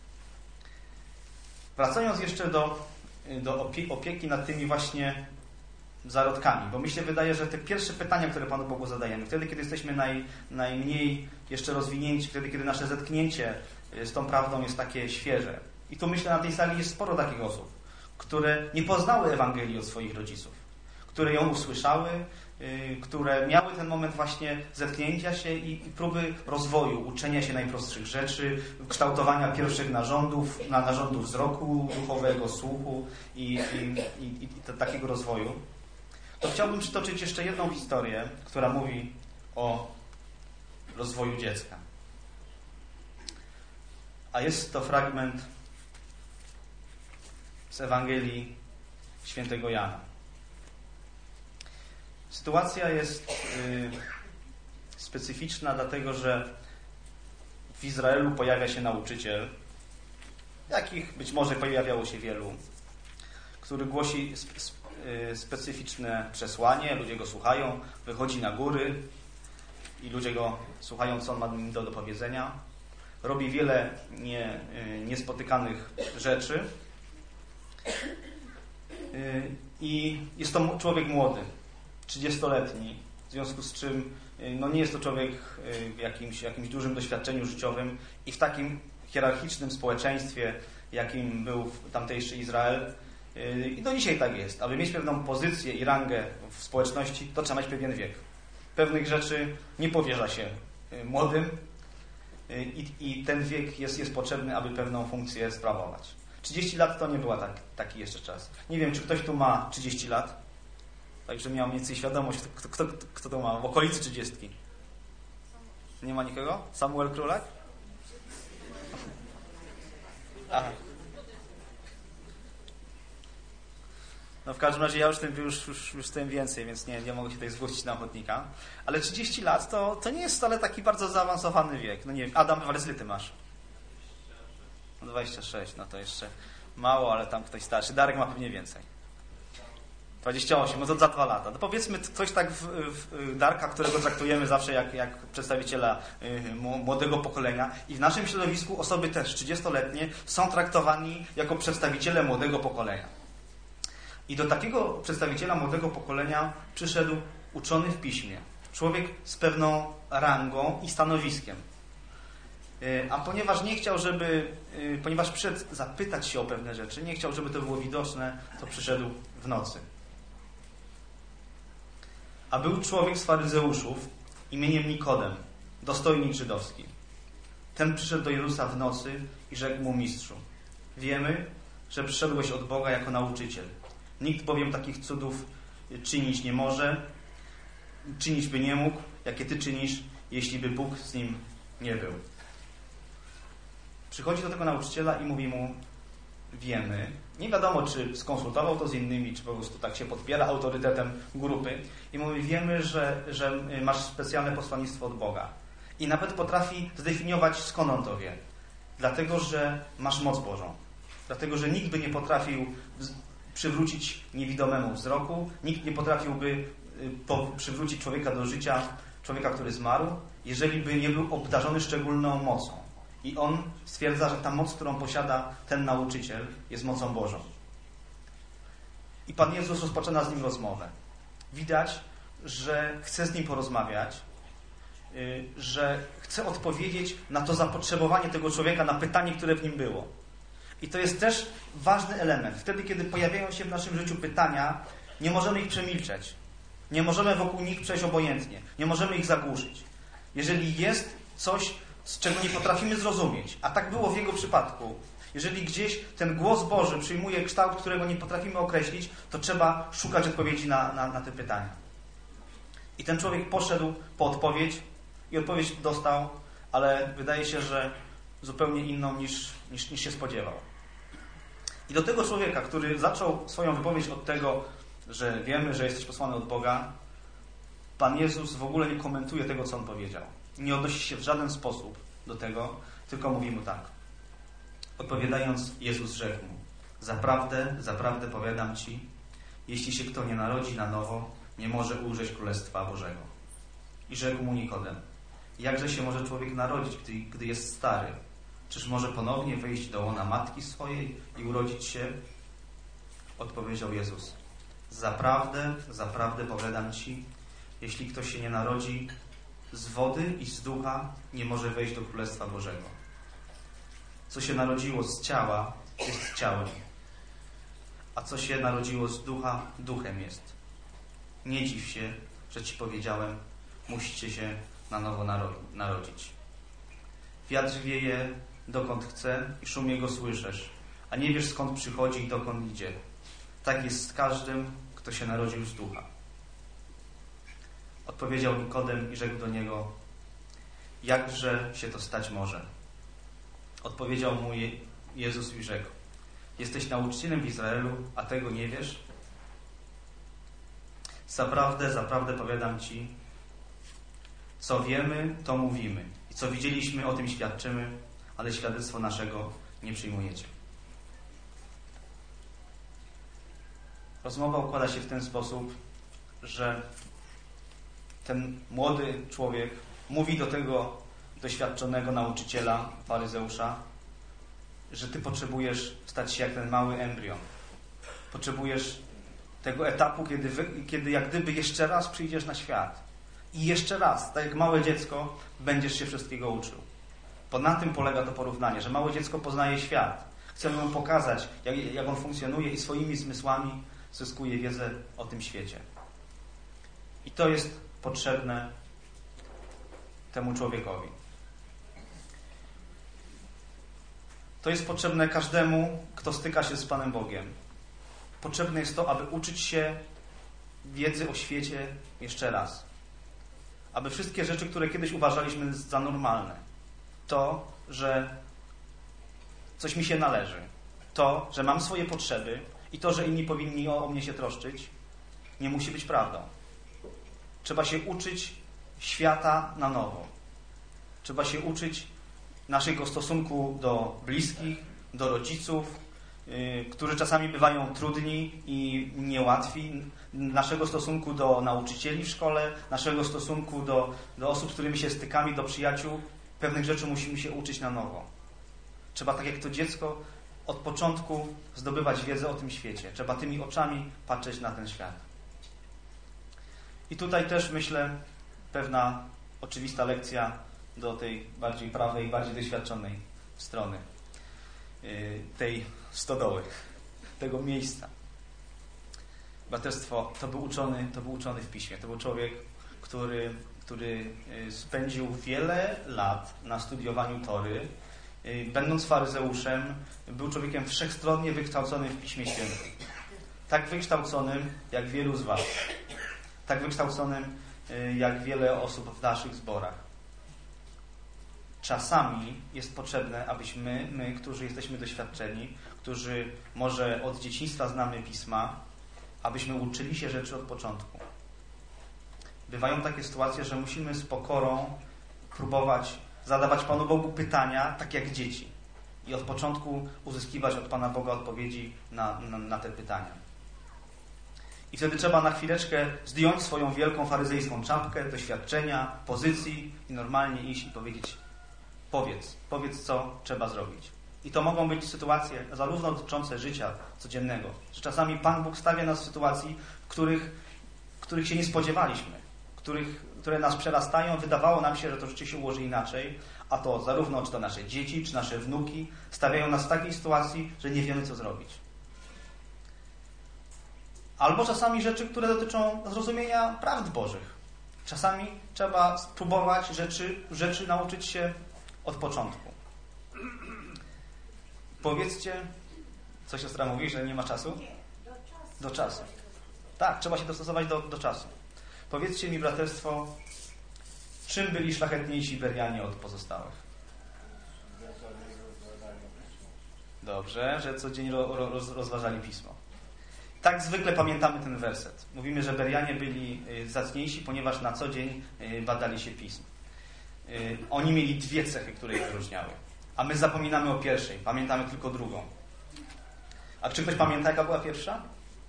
Wracając jeszcze do opieki nad tymi właśnie zarodkami, bo mi się wydaje, że te pierwsze pytania, które Panu Bogu zadajemy, wtedy, kiedy jesteśmy najmniej jeszcze rozwinięci, wtedy, kiedy nasze zetknięcie z tą prawdą jest takie świeże. I tu myślę, na tej sali jest sporo takich osób, które nie poznały Ewangelii od swoich rodziców, które ją usłyszały, które miały ten moment właśnie zetknięcia się i próby rozwoju, uczenia się najprostszych rzeczy, kształtowania pierwszych narządów wzroku duchowego, słuchu i takiego rozwoju. To chciałbym przytoczyć jeszcze jedną historię, która mówi o rozwoju dziecka. A jest to fragment z Ewangelii Świętego Jana. Sytuacja jest specyficzna, dlatego że w Izraelu pojawia się nauczyciel, jakich być może pojawiało się wielu, który głosi specyficzne przesłanie, ludzie go słuchają, wychodzi na góry i ludzie go słuchają, co on ma im do powiedzenia. Robi wiele niespotykanych rzeczy i jest to człowiek młody, 30-letni, w związku z czym nie jest to człowiek w jakimś dużym doświadczeniu życiowym i w takim hierarchicznym społeczeństwie, jakim był tamtejszy Izrael. I do dzisiaj tak jest. Aby mieć pewną pozycję i rangę w społeczności, to trzeba mieć pewien wiek. Pewnych rzeczy nie powierza się młodym i ten wiek jest potrzebny, aby pewną funkcję sprawować. 30 lat to nie była taki jeszcze czas. Nie wiem, czy ktoś tu ma 30 lat. Także miał mniej więcej świadomość, kto to ma w okolicy 30. Nie ma nikogo? Samuel Królak? Aha. No w każdym razie ja już tym więcej, więc nie mogę się tutaj zwrócić na ochotnika. Ale 30 lat to nie jest wcale taki bardzo zaawansowany wiek. No nie wiem, Adam, ale ile ty masz? 26, no to jeszcze mało, ale tam ktoś starszy. Darek ma pewnie więcej. 28, no to za 2 lata. No powiedzmy coś tak w Darka, którego traktujemy zawsze jak przedstawiciela młodego pokolenia i w naszym środowisku osoby też 30-letnie są traktowani jako przedstawiciele młodego pokolenia. I do takiego przedstawiciela młodego pokolenia przyszedł uczony w piśmie. Człowiek z pewną rangą i stanowiskiem. A ponieważ przyszedł zapytać się o pewne rzeczy, nie chciał, żeby to było widoczne, to przyszedł w nocy. A był człowiek z faryzeuszów imieniem Nikodem, dostojnik żydowski. Ten przyszedł do Jezusa w nocy i rzekł mu: Mistrzu, wiemy, że przyszedłeś od Boga jako nauczyciel. Nikt bowiem takich cudów czynić nie może, czynić by nie mógł, jakie Ty czynisz, jeśli by Bóg z nim nie był. Przychodzi do tego nauczyciela i mówi mu: wiemy. Nie wiadomo, czy skonsultował to z innymi, czy po prostu tak się podpiera autorytetem grupy. I mówi: wiemy, że masz specjalne posłannictwo od Boga. I nawet potrafi zdefiniować, skąd on to wie. Dlatego, że masz moc Bożą. Dlatego, że nikt by nie potrafił przywrócić niewidomemu wzroku, nikt nie potrafiłby przywrócić człowieka do życia, człowieka, który zmarł, jeżeli by nie był obdarzony szczególną mocą. I on stwierdza, że ta moc, którą posiada ten nauczyciel, jest mocą Bożą. I Pan Jezus rozpoczyna z nim rozmowę. Widać, że chce z nim porozmawiać, że chce odpowiedzieć na to zapotrzebowanie tego człowieka, na pytanie, które w nim było. I to jest też ważny element. Wtedy, kiedy pojawiają się w naszym życiu pytania, nie możemy ich przemilczeć. Nie możemy wokół nich przejść obojętnie. Nie możemy ich zagłuszyć. Jeżeli jest coś, z czego nie potrafimy zrozumieć, a tak było w jego przypadku, jeżeli gdzieś ten głos Boży przyjmuje kształt, którego nie potrafimy określić, to trzeba szukać odpowiedzi na te pytania. I ten człowiek poszedł po odpowiedź i odpowiedź dostał, ale wydaje się, że zupełnie inną niż się spodziewał. I do tego człowieka, który zaczął swoją wypowiedź od tego, że wiemy, że jesteś posłany od Boga, Pan Jezus w ogóle nie komentuje tego, co on powiedział. Nie odnosi się w żaden sposób do tego, tylko mówi mu tak. Odpowiadając, Jezus rzekł mu: Zaprawdę, zaprawdę powiadam ci, jeśli się kto nie narodzi na nowo, nie może ujrzeć Królestwa Bożego. I rzekł mu Nikodem: Jakże się może człowiek narodzić, gdy jest stary? Czyż może ponownie wejść do łona matki swojej i urodzić się? Odpowiedział Jezus: Zaprawdę, zaprawdę powiadam ci, jeśli ktoś się nie narodzi z wody i z ducha, nie może wejść do Królestwa Bożego. Co się narodziło z ciała, jest ciałem, a co się narodziło z ducha, duchem jest. Nie dziw się, że ci powiedziałem, musicie się na nowo narodzić. Wiatr wieje, dokąd chce i szum jego słyszysz, a nie wiesz, skąd przychodzi i dokąd idzie. Tak jest z każdym, kto się narodził z ducha. Odpowiedział Nikodem i rzekł do niego: Jakże się to stać może? Odpowiedział mu Jezus i rzekł: Jesteś nauczycielem w Izraelu, a tego nie wiesz? Zaprawdę, zaprawdę powiadam ci, co wiemy, to mówimy. I co widzieliśmy, o tym świadczymy, ale świadectwo naszego nie przyjmujecie. Rozmowa układa się w ten sposób, że ten młody człowiek mówi do tego doświadczonego nauczyciela, faryzeusza, że ty potrzebujesz stać się jak ten mały embrion. Potrzebujesz tego etapu, kiedy jak gdyby jeszcze raz przyjdziesz na świat. I jeszcze raz, tak jak małe dziecko, będziesz się wszystkiego uczył. Bo na tym polega to porównanie, że małe dziecko poznaje świat. Chcemy mu pokazać, jak on funkcjonuje i swoimi zmysłami zyskuje wiedzę o tym świecie. I to jest potrzebne temu człowiekowi. To jest potrzebne każdemu, kto styka się z Panem Bogiem. Potrzebne jest to, aby uczyć się wiedzy o świecie jeszcze raz. Aby wszystkie rzeczy, które kiedyś uważaliśmy za normalne, to, że coś mi się należy, to, że mam swoje potrzeby i to, że inni powinni o mnie się troszczyć, nie musi być prawdą. Trzeba się uczyć świata na nowo. Trzeba się uczyć naszego stosunku do bliskich, do rodziców, którzy czasami bywają trudni i niełatwi, naszego stosunku do nauczycieli w szkole, naszego stosunku do osób, z którymi się stykamy, do przyjaciół. Pewnych rzeczy musimy się uczyć na nowo. Trzeba, tak jak to dziecko, od początku zdobywać wiedzę o tym świecie. Trzeba tymi oczami patrzeć na ten świat. I tutaj też, myślę, pewna oczywista lekcja do tej bardziej prawej, bardziej doświadczonej strony tej stodoły, tego miejsca. Braterstwo, to był uczony w Piśmie. To był człowiek, który spędził wiele lat na studiowaniu Tory. Będąc faryzeuszem, był człowiekiem wszechstronnie wykształconym w Piśmie Świętym. Tak wykształconym, jak wielu z was. Tak wykształconym, jak wiele osób w naszych zborach. Czasami jest potrzebne, abyśmy, my, którzy jesteśmy doświadczeni, którzy może od dzieciństwa znamy Pisma, abyśmy uczyli się rzeczy od początku. Bywają takie sytuacje, że musimy z pokorą próbować zadawać Panu Bogu pytania, tak jak dzieci. i od początku uzyskiwać od Pana Boga odpowiedzi na te pytania. I wtedy trzeba na chwileczkę zdjąć swoją wielką faryzejską czapkę doświadczenia, pozycji i normalnie iść i powiedzieć: powiedz, co trzeba zrobić. I to mogą być sytuacje zarówno dotyczące życia codziennego, że czasami Pan Bóg stawia nas w sytuacji, których się nie spodziewaliśmy, które nas przerastają. Wydawało nam się, że to życie się ułoży inaczej, a to zarówno czy to nasze dzieci, czy nasze wnuki stawiają nas w takiej sytuacji, że nie wiemy, co zrobić. Albo czasami rzeczy, które dotyczą zrozumienia prawd Bożych. Czasami trzeba spróbować rzeczy nauczyć się od początku. Powiedzcie, co siostra mówi, że nie ma czasu? Nie, do czasu. Tak, trzeba się dostosować do czasu. Powiedzcie mi, braterstwo, czym byli szlachetniejsi Berianie od pozostałych? Dobrze, że codziennie rozważali Pismo. Tak zwykle pamiętamy ten werset. Mówimy, że Berianie byli zacniejsi, ponieważ na co dzień badali się Pism. Oni mieli dwie cechy, które ich wyróżniały. A my zapominamy o pierwszej, pamiętamy tylko drugą. A czy ktoś pamięta, jaka była pierwsza?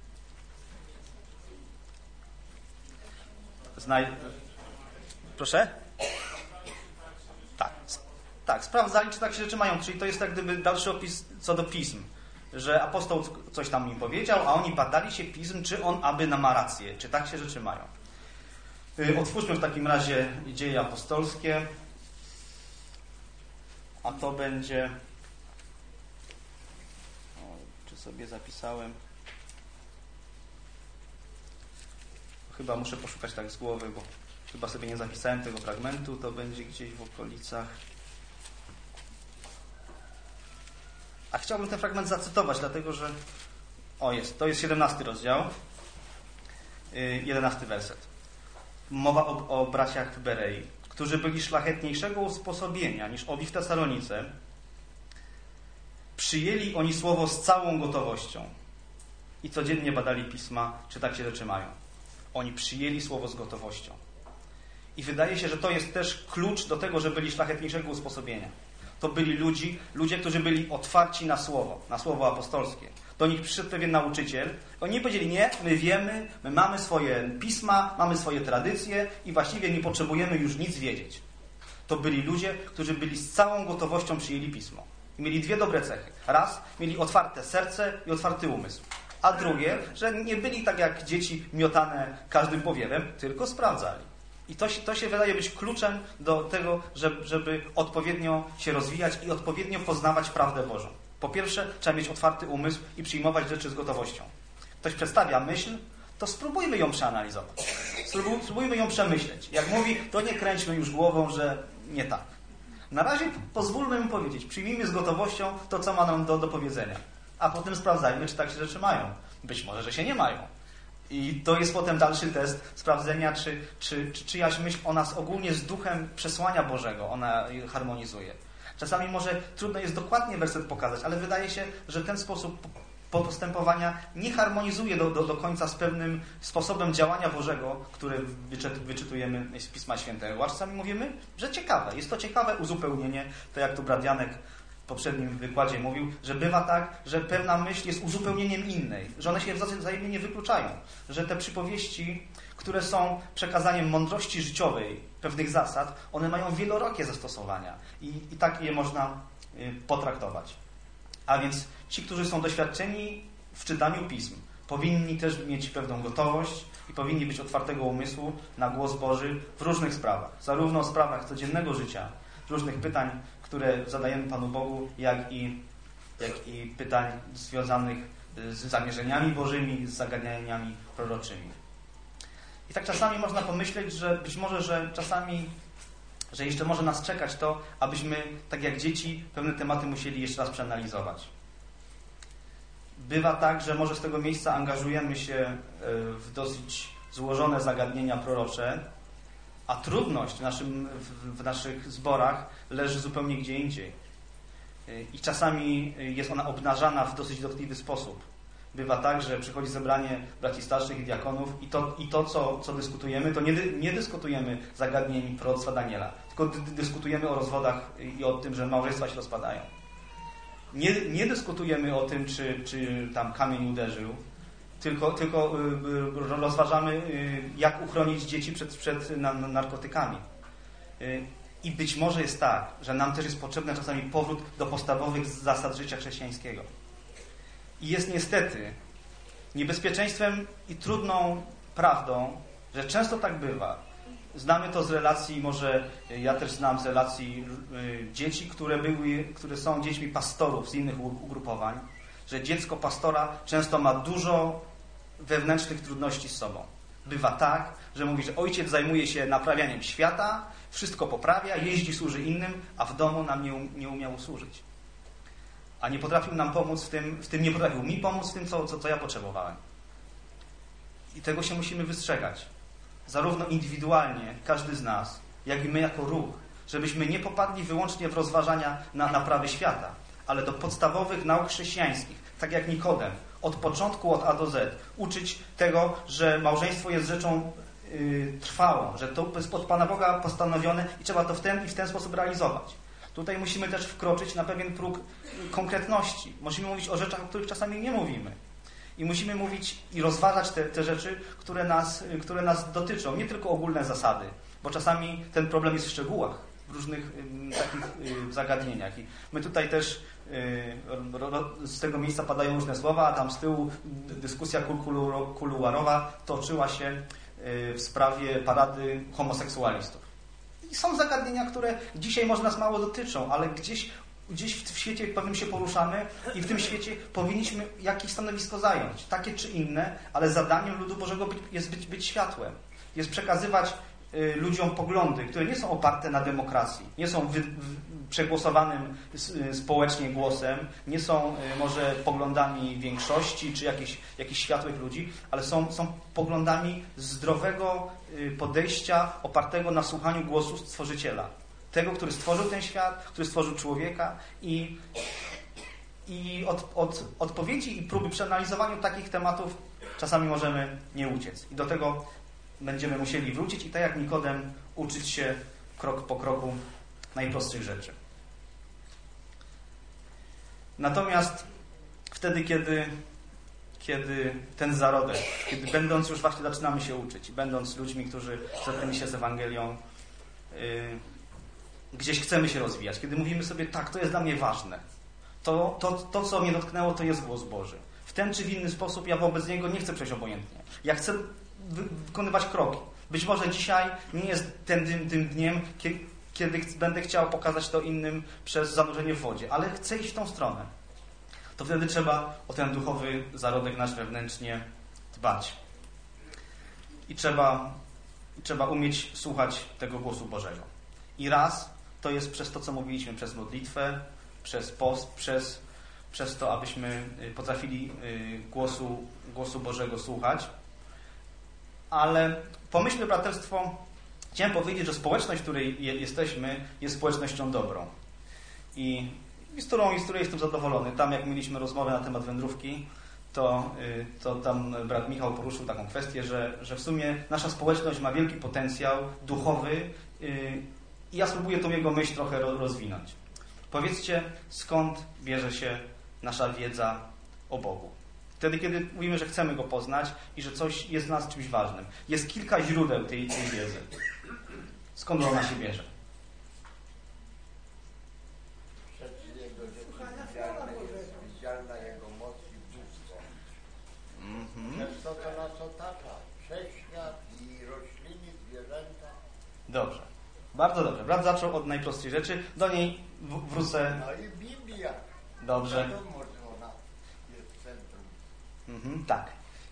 Proszę? Tak, sprawdzali, czy tak się rzeczy mają. Czyli to jest jak gdyby dalszy opis co do pism. Że apostoł coś tam im powiedział, a oni badali się pism, czy on aby ma rację, czy tak się rzeczy mają. Otwórzmy w takim razie Dzieje apostolskie. A to będzie... czy sobie zapisałem? Chyba muszę poszukać tak z głowy, bo chyba sobie nie zapisałem tego fragmentu. To będzie gdzieś w okolicach... A chciałbym ten fragment zacytować, dlatego że... to jest 17 rozdział, 11 werset. Mowa o braciach w Berei, którzy byli szlachetniejszego usposobienia niż owi w Tesalonice. Przyjęli oni słowo z całą gotowością i codziennie badali pisma, czy tak się rzeczy mają. Oni przyjęli słowo z gotowością. I wydaje się, że to jest też klucz do tego, że byli szlachetniejszego usposobienia. To byli ludzie, którzy byli otwarci na słowo apostolskie. Do nich przyszedł pewien nauczyciel. Oni powiedzieli: nie, my wiemy, my mamy swoje pisma, mamy swoje tradycje i właściwie nie potrzebujemy już nic wiedzieć. To byli ludzie, którzy byli z całą gotowością przyjęli pismo. I mieli dwie dobre cechy. Raz, mieli otwarte serce i otwarty umysł. A drugie, że nie byli tak jak dzieci miotane każdym powiewem, tylko sprawdzali. I to się wydaje być kluczem do tego, żeby odpowiednio się rozwijać i odpowiednio poznawać prawdę Bożą. Po pierwsze, trzeba mieć otwarty umysł i przyjmować rzeczy z gotowością. Ktoś przedstawia myśl, to spróbujmy ją przeanalizować. Spróbujmy ją przemyśleć. Jak mówi, to nie kręćmy już głową, że nie tak. Na razie pozwólmy mu powiedzieć. Przyjmijmy z gotowością to, co ma nam do powiedzenia. A potem sprawdzajmy, czy tak się rzeczy mają. Być może, że się nie mają. I to jest potem dalszy test sprawdzenia, czy czyjaś myśl o nas ogólnie z duchem przesłania Bożego ona harmonizuje. Czasami może trudno jest dokładnie werset pokazać, ale wydaje się, że ten sposób postępowania nie harmonizuje do końca z pewnym sposobem działania Bożego, który wyczytujemy z Pisma Świętego. A czasami mówimy, że ciekawe. Jest to ciekawe uzupełnienie, to jak tu brat Janek w poprzednim wykładzie mówił, że bywa tak, że pewna myśl jest uzupełnieniem innej, że one się wzajemnie nie wykluczają, że te przypowieści, które są przekazaniem mądrości życiowej, pewnych zasad, one mają wielorakie zastosowania i tak je można potraktować. A więc ci, którzy są doświadczeni w czytaniu pism, powinni też mieć pewną gotowość i powinni być otwartego umysłu na głos Boży w różnych sprawach, zarówno w sprawach codziennego życia, różnych pytań, które zadajemy Panu Bogu, jak i pytań związanych z zamierzeniami Bożymi, z zagadnieniami proroczymi. I tak czasami można pomyśleć, że być może, że jeszcze może nas czekać to, abyśmy, tak jak dzieci, pewne tematy musieli jeszcze raz przeanalizować. Bywa tak, że może z tego miejsca angażujemy się w dosyć złożone zagadnienia prorocze, a trudność w naszych zborach leży zupełnie gdzie indziej. I czasami jest ona obnażana w dosyć dotkliwy sposób. Bywa tak, że przychodzi zebranie braci starszych i diakonów i to co dyskutujemy, to nie dyskutujemy zagadnień proroctwa Daniela, tylko dyskutujemy o rozwodach i o tym, że małżeństwa się rozpadają. nie dyskutujemy o tym, czy tam kamień uderzył, tylko rozważamy, jak uchronić dzieci przed narkotykami. I być może jest tak, że nam też jest potrzebny czasami powrót do podstawowych zasad życia chrześcijańskiego. I jest niestety niebezpieczeństwem i trudną prawdą, że często tak bywa. Znamy to z relacji, może ja też znam z relacji dzieci, które są dziećmi pastorów z innych ugrupowań, że dziecko pastora często ma dużo wewnętrznych trudności z sobą. Bywa tak, że mówi, że ojciec zajmuje się naprawianiem świata, wszystko poprawia, jeździ, służy innym, a w domu nam nie umiał służyć. A nie potrafił nam pomóc w tym nie potrafił mi pomóc w tym, co ja potrzebowałem. I tego się musimy wystrzegać. Zarówno indywidualnie, każdy z nas, jak i my jako ruch, żebyśmy nie popadli wyłącznie w rozważania na naprawy świata, ale do podstawowych nauk chrześcijańskich, tak jak Nikodem, od początku, od A do Z, uczyć tego, że małżeństwo jest rzeczą trwałą, że to jest od Pana Boga postanowione i trzeba to w ten sposób realizować. Tutaj musimy też wkroczyć na pewien próg konkretności. Musimy mówić o rzeczach, o których czasami nie mówimy. I musimy mówić i rozważać te rzeczy, które nas dotyczą. Nie tylko ogólne zasady, bo czasami ten problem jest w szczegółach, w różnych takich zagadnieniach. I my tutaj też z tego miejsca padają różne słowa, a tam z tyłu dyskusja kuluarowa toczyła się w sprawie parady homoseksualistów. I są zagadnienia, które dzisiaj może nas mało dotyczą, ale gdzieś w świecie pewnym się poruszamy i w tym świecie powinniśmy jakieś stanowisko zająć, takie czy inne, ale zadaniem ludu Bożego jest być światłem. Jest przekazywać ludziom poglądy, które nie są oparte na demokracji, nie są przegłosowanym społecznie głosem, nie są może poglądami większości czy jakichś światłych ludzi, ale są poglądami zdrowego podejścia opartego na słuchaniu głosu Stworzyciela. Tego, który stworzył ten świat, który stworzył człowieka i od odpowiedzi i próby przeanalizowania takich tematów czasami możemy nie uciec. I do tego będziemy musieli wrócić i tak jak Nikodem uczyć się krok po kroku najprostszych rzeczy. Natomiast wtedy, kiedy ten zarodek, kiedy będąc już właśnie zaczynamy się uczyć, będąc ludźmi, którzy zetknęli się z Ewangelią, gdzieś chcemy się rozwijać, kiedy mówimy sobie, tak, to jest dla mnie ważne. To, co mnie dotknęło, to jest głos Boży. W ten czy w inny sposób ja wobec niego nie chcę przejść obojętnie. Ja chcę wykonywać kroki. Być może dzisiaj nie jest tym dniem, kiedy będę chciał pokazać to innym przez zanurzenie w wodzie, ale chcę iść w tą stronę. To wtedy trzeba o ten duchowy zarodek nasz wewnętrznie dbać. I trzeba umieć słuchać tego głosu Bożego. I raz to jest przez to, co mówiliśmy, przez modlitwę, przez post, przez to, abyśmy potrafili głosu Bożego słuchać. Ale pomyślmy, braterstwo, chciałem powiedzieć, że społeczność, w której jesteśmy, jest społecznością dobrą. I z której jestem zadowolony. Tam, jak mieliśmy rozmowę na temat wędrówki, to tam brat Michał poruszył taką kwestię, że w sumie nasza społeczność ma wielki potencjał duchowy i ja spróbuję tą jego myśl trochę rozwinąć. Powiedzcie, skąd bierze się nasza wiedza o Bogu? Wtedy, kiedy mówimy, że chcemy Go poznać i że coś jest dla nas czymś ważnym. Jest kilka źródeł tej wiedzy. Skąd ona się bierze? Widzialna Jego moc i bóstwo. Przez to nas otacza. Wszechświat i rośliny, zwierzęta. Dobrze. Bardzo dobrze. Brat zaczął od najprostszej rzeczy. Do niej wrócę. No i Biblia. Dobrze. Wiadomo, że ona jest w centrum. Tak.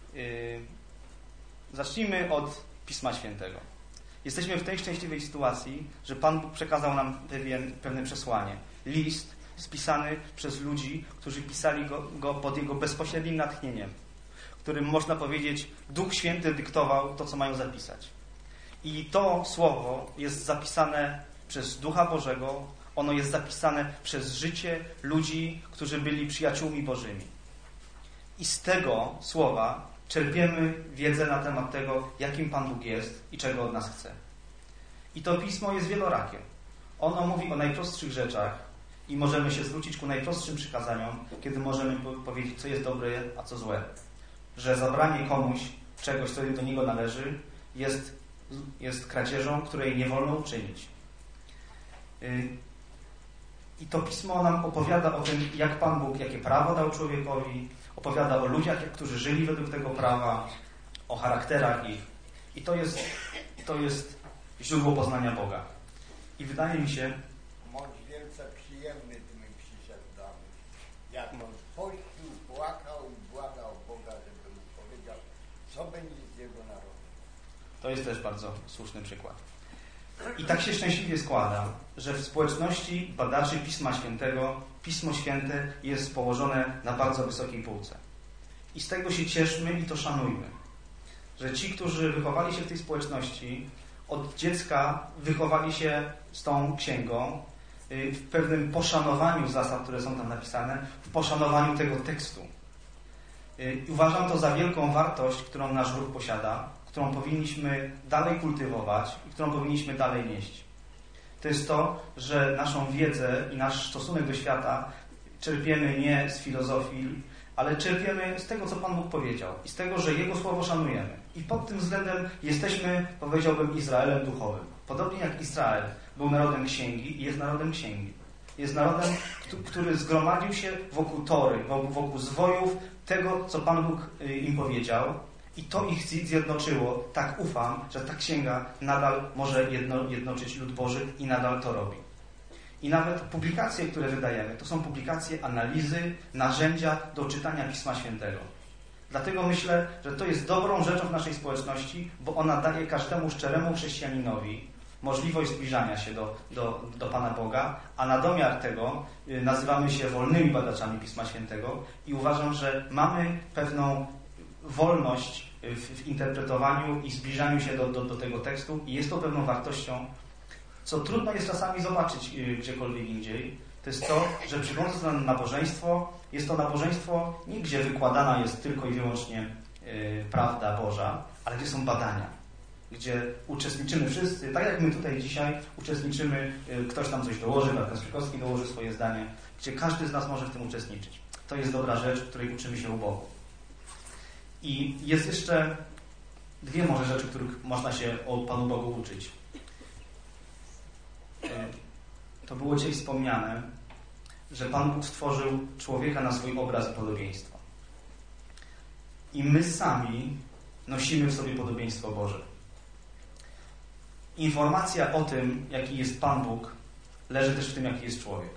Zacznijmy od Pisma Świętego. Jesteśmy w tej szczęśliwej sytuacji, że Pan Bóg przekazał nam pewne przesłanie. List spisany przez ludzi, którzy pisali go pod Jego bezpośrednim natchnieniem, którym można powiedzieć, Duch Święty dyktował to, co mają zapisać. I to słowo jest zapisane przez Ducha Bożego, ono jest zapisane przez życie ludzi, którzy byli przyjaciółmi Bożymi. I z tego słowa czerpiemy wiedzę na temat tego, jakim Pan Bóg jest i czego od nas chce. I to Pismo jest wielorakie. Ono mówi o najprostszych rzeczach i możemy się zwrócić ku najprostszym przykazaniom, kiedy możemy powiedzieć, co jest dobre, a co złe. Że zabranie komuś czegoś, co do niego należy, jest kradzieżą, której nie wolno uczynić. I to Pismo nam opowiada o tym, jak Pan Bóg, jakie prawo dał człowiekowi, opowiada o ludziach, którzy żyli według tego prawa, o charakterach ich. I to jest źródło poznania Boga. I wydaje mi się... Mąż wielce przyjemny tymi przysiadami. Jak on pościł, płakał i błagał Boga, żeby mu powiedział, co będzie z jego narodem. To jest też bardzo słuszny przykład. I tak się szczęśliwie składa, że w społeczności badaczy Pisma Świętego Pismo Święte jest położone na bardzo wysokiej półce. I z tego się cieszmy i to szanujmy. Że ci, którzy wychowali się w tej społeczności, od dziecka wychowali się z tą księgą w pewnym poszanowaniu zasad, które są tam napisane, w poszanowaniu tego tekstu. I uważam to za wielką wartość, którą nasz ruch posiada, którą powinniśmy dalej kultywować i którą powinniśmy dalej nieść. To jest to, że naszą wiedzę i nasz stosunek do świata czerpiemy nie z filozofii, ale czerpiemy z tego, co Pan Bóg powiedział i z tego, że Jego Słowo szanujemy. I pod tym względem jesteśmy, powiedziałbym, Izraelem duchowym. Podobnie jak Izrael był narodem księgi i jest narodem księgi. Jest narodem, który zgromadził się wokół Tory, wokół zwojów tego, co Pan Bóg im powiedział. I to ich zjednoczyło. Tak ufam, że ta księga nadal może jednoczyć lud Boży i nadal to robi. I nawet publikacje, które wydajemy, to są publikacje analizy, narzędzia do czytania Pisma Świętego. Dlatego myślę, że to jest dobrą rzeczą w naszej społeczności, bo ona daje każdemu szczeremu chrześcijaninowi możliwość zbliżania się do Pana Boga, a na domiar tego nazywamy się wolnymi badaczami Pisma Świętego i uważam, że mamy pewną wolność w interpretowaniu i zbliżaniu się do tego tekstu i jest to pewną wartością, co trudno jest czasami zobaczyć gdziekolwiek indziej. To jest to, że przychodząc na nabożeństwo, jest to nabożeństwo nie gdzie wykładana jest tylko i wyłącznie prawda Boża, ale gdzie są badania, gdzie uczestniczymy wszyscy, tak jak my tutaj dzisiaj uczestniczymy, ktoś tam coś dołoży, Pan Strykowski dołoży swoje zdanie, gdzie każdy z nas może w tym uczestniczyć. To jest dobra rzecz, której uczymy się u Bogu. I jest jeszcze dwie może rzeczy, których można się o Panu Bogu uczyć. To było dzisiaj wspomniane, że Pan Bóg stworzył człowieka na swój obraz i podobieństwo. I my sami nosimy w sobie podobieństwo Boże. Informacja o tym, jaki jest Pan Bóg, leży też w tym, jaki jest człowiek.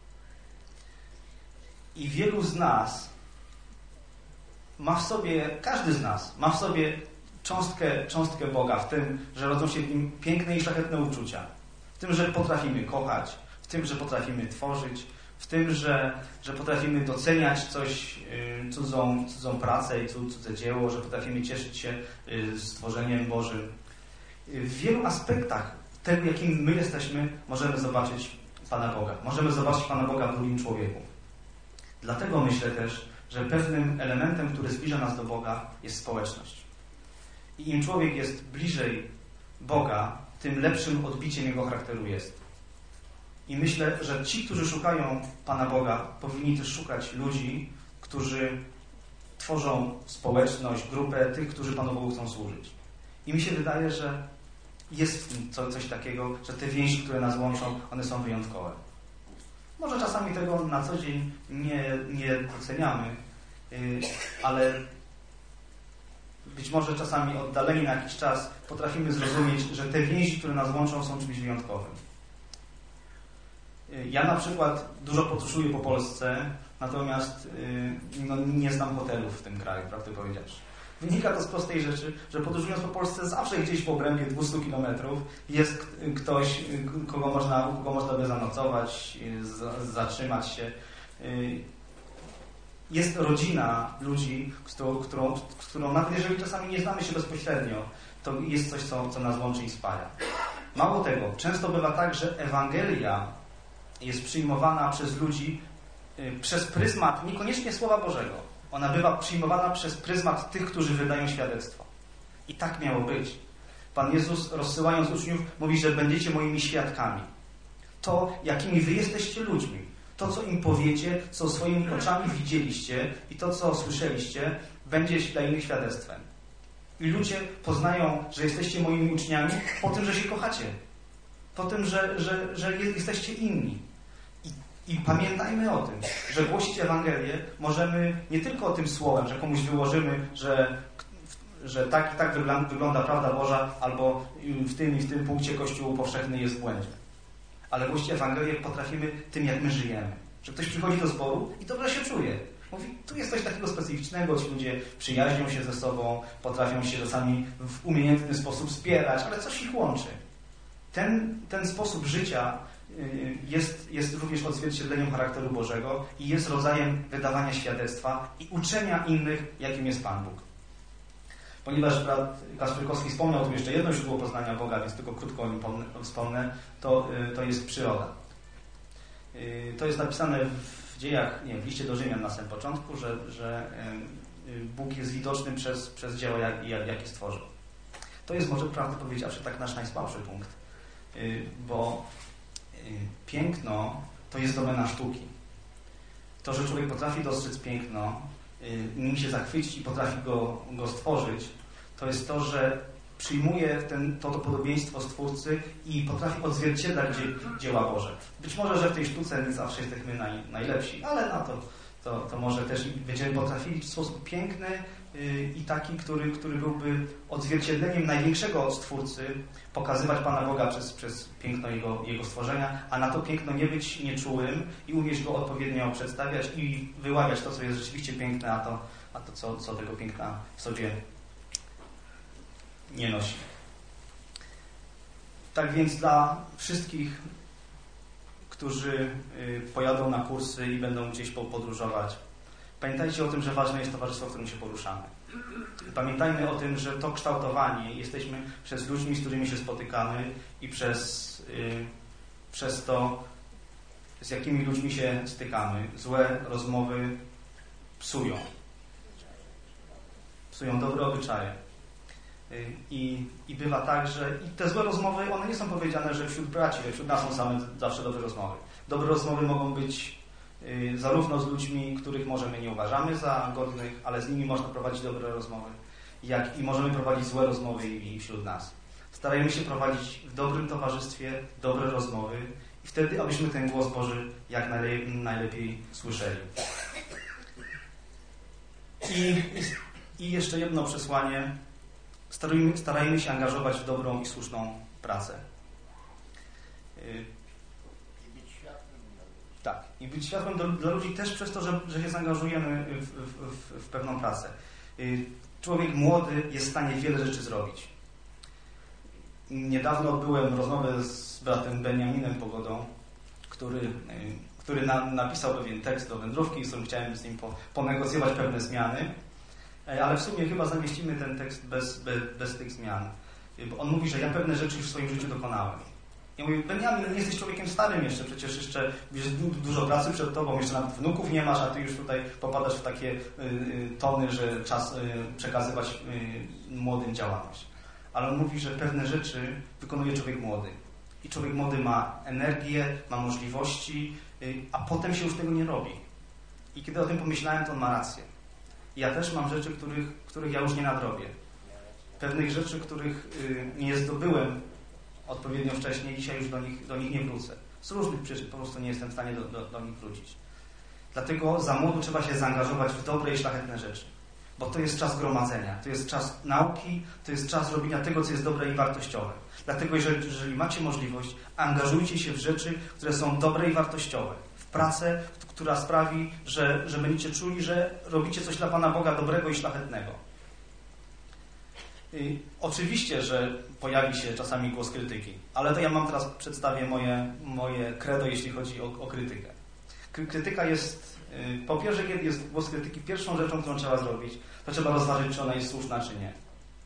I wielu z nas ma w sobie, każdy z nas ma w sobie cząstkę Boga, w tym, że rodzą się w nim piękne i szlachetne uczucia. W tym, że potrafimy kochać, w tym, że potrafimy tworzyć, w tym, że potrafimy doceniać coś, cudzą pracę i cudze dzieło, że potrafimy cieszyć się stworzeniem Bożym. W wielu aspektach tego, jakim my jesteśmy, możemy zobaczyć Pana Boga. Możemy zobaczyć Pana Boga w drugim człowieku. Dlatego myślę też, że pewnym elementem, który zbliża nas do Boga, jest społeczność. I im człowiek jest bliżej Boga, tym lepszym odbiciem Jego charakteru jest. I myślę, że ci, którzy szukają Pana Boga, powinni też szukać ludzi, którzy tworzą społeczność, grupę tych, którzy Panu Bogu chcą służyć. I mi się wydaje, że jest w tym coś takiego, że te więzi, które nas łączą, one są wyjątkowe. Może czasami tego na co dzień nie doceniamy, ale być może czasami oddaleni na jakiś czas potrafimy zrozumieć, że te więzi, które nas łączą, są czymś wyjątkowym. Ja na przykład dużo podróżuję po Polsce, natomiast nie znam hotelów w tym kraju, prawdę powiedziawszy. Wynika to z prostej rzeczy, że podróżując po Polsce zawsze gdzieś w obrębie 200 kilometrów jest ktoś, u kogo można by zanocować, zatrzymać się. Jest rodzina ludzi, z którą nawet jeżeli czasami nie znamy się bezpośrednio, to jest coś, co nas łączy i spaja. Mało tego, często bywa tak, że Ewangelia jest przyjmowana przez ludzi przez pryzmat niekoniecznie Słowa Bożego. Ona bywa przyjmowana przez pryzmat tych, którzy wydają świadectwo. I tak miało być. Pan Jezus, rozsyłając uczniów, mówi, że będziecie moimi świadkami. To, jakimi wy jesteście ludźmi, To, co im powiecie, co swoimi oczami widzieliście i to, co słyszeliście, będzie dla innych świadectwem. I ludzie poznają, że jesteście moimi uczniami po tym, że się kochacie. Po tym, że jesteście inni. I pamiętajmy o tym, że głosić Ewangelię możemy nie tylko tym słowem, że komuś wyłożymy, że tak i tak wygląda prawda Boża, albo w tym i w tym punkcie Kościół powszechny jest w błędzie. Ale głosić Ewangelię potrafimy tym, jak my żyjemy. Że ktoś przychodzi do zboru i dobrze się czuje. Mówi, tu jest coś takiego specyficznego, ci ludzie przyjaźnią się ze sobą, potrafią się czasami w umiejętny sposób wspierać, ale coś ich łączy. Ten sposób życia jest również odzwierciedleniem charakteru Bożego i jest rodzajem wydawania świadectwa i uczenia innych, jakim jest Pan Bóg. Ponieważ brat Kasprykowski wspomniał o tym jeszcze jedno źródło poznania Boga, więc tylko krótko o nim wspomnę, to jest przyroda. To jest napisane w dziejach, w liście do Rzymian na samym początku, że Bóg jest widoczny przez dzieła, jakie stworzył. To jest może, prawdę powiedziawszy, tak nasz najsłabszy punkt, bo piękno to jest domena sztuki. To, że człowiek potrafi dostrzec piękno, nim się zachwycić i potrafi go stworzyć, to jest to, że przyjmuje to podobieństwo Stwórcy i potrafi odzwierciedlać dzieła Boże. Być może, że w tej sztuce nie zawsze jesteśmy najlepsi, ale na to może też będziemy potrafili w sposób piękny i taki, który byłby odzwierciedleniem największego Stwórcy, pokazywać Pana Boga przez piękno Jego stworzenia, a na to piękno nie być nieczułym i umieć go odpowiednio przedstawiać i wyławiać to, co jest rzeczywiście piękne, a to, co tego piękna w sobie nie nosi. Tak więc dla wszystkich, którzy pojadą na kursy i będą gdzieś podróżować, pamiętajcie o tym, że ważne jest towarzystwo, w którym się poruszamy. Pamiętajmy o tym, że to kształtowanie jesteśmy przez ludźmi, z którymi się spotykamy i przez to, z jakimi ludźmi się stykamy. Złe rozmowy psują dobre obyczaje. I bywa tak, że i te złe rozmowy, one nie są powiedziane, że wśród braci, że wśród nas są same zawsze dobre rozmowy. Dobre rozmowy mogą być zarówno z ludźmi, których może my nie uważamy za godnych, ale z nimi można prowadzić dobre rozmowy, jak i możemy prowadzić złe rozmowy i wśród nas. Starajmy się prowadzić w dobrym towarzystwie dobre rozmowy i wtedy, abyśmy ten głos Boży jak najlepiej słyszeli. I jeszcze jedno przesłanie. Starajmy się angażować w dobrą i słuszną pracę. I być światłem dla ludzi. Tak. I być światłem dla ludzi też przez to, że się zaangażujemy w pewną pracę. Człowiek młody jest w stanie wiele rzeczy zrobić. Niedawno odbyłem rozmowę z bratem Beniaminem Pogodą, który napisał pewien tekst do wędrówki i sobie chciałem z nim ponegocjować pewne zmiany. Ale w sumie chyba zamieścimy ten tekst bez tych zmian. Bo on mówi, że ja pewne rzeczy już w swoim życiu dokonałem. Ja mówię, Beniamin, nie jesteś człowiekiem starym jeszcze, przecież jeszcze jest dużo pracy przed tobą, jeszcze nawet wnuków nie masz, a ty już tutaj popadasz w takie tony, że czas przekazywać młodym działalność. Ale on mówi, że pewne rzeczy wykonuje człowiek młody. I człowiek młody ma energię, ma możliwości, a potem się już tego nie robi. I kiedy o tym pomyślałem, to on ma rację. Ja też mam rzeczy, których ja już nie nadrobię. Pewnych rzeczy, których nie zdobyłem odpowiednio wcześniej, dzisiaj już do nich nie wrócę. Z różnych przyczyn po prostu nie jestem w stanie do nich wrócić. Dlatego za młodu trzeba się zaangażować w dobre i szlachetne rzeczy. Bo to jest czas gromadzenia, to jest czas nauki, to jest czas robienia tego, co jest dobre i wartościowe. Dlatego jeżeli macie możliwość, angażujcie się w rzeczy, które są dobre i wartościowe. W pracę, która sprawi, że będziecie czuli, że robicie coś dla Pana Boga dobrego i szlachetnego. Oczywiście, że pojawi się czasami głos krytyki, ale to ja teraz przedstawię moje credo, jeśli chodzi o krytykę. Krytyka jest, po pierwsze, kiedy jest głos krytyki, pierwszą rzeczą, którą trzeba zrobić, to trzeba rozważyć, czy ona jest słuszna, czy nie.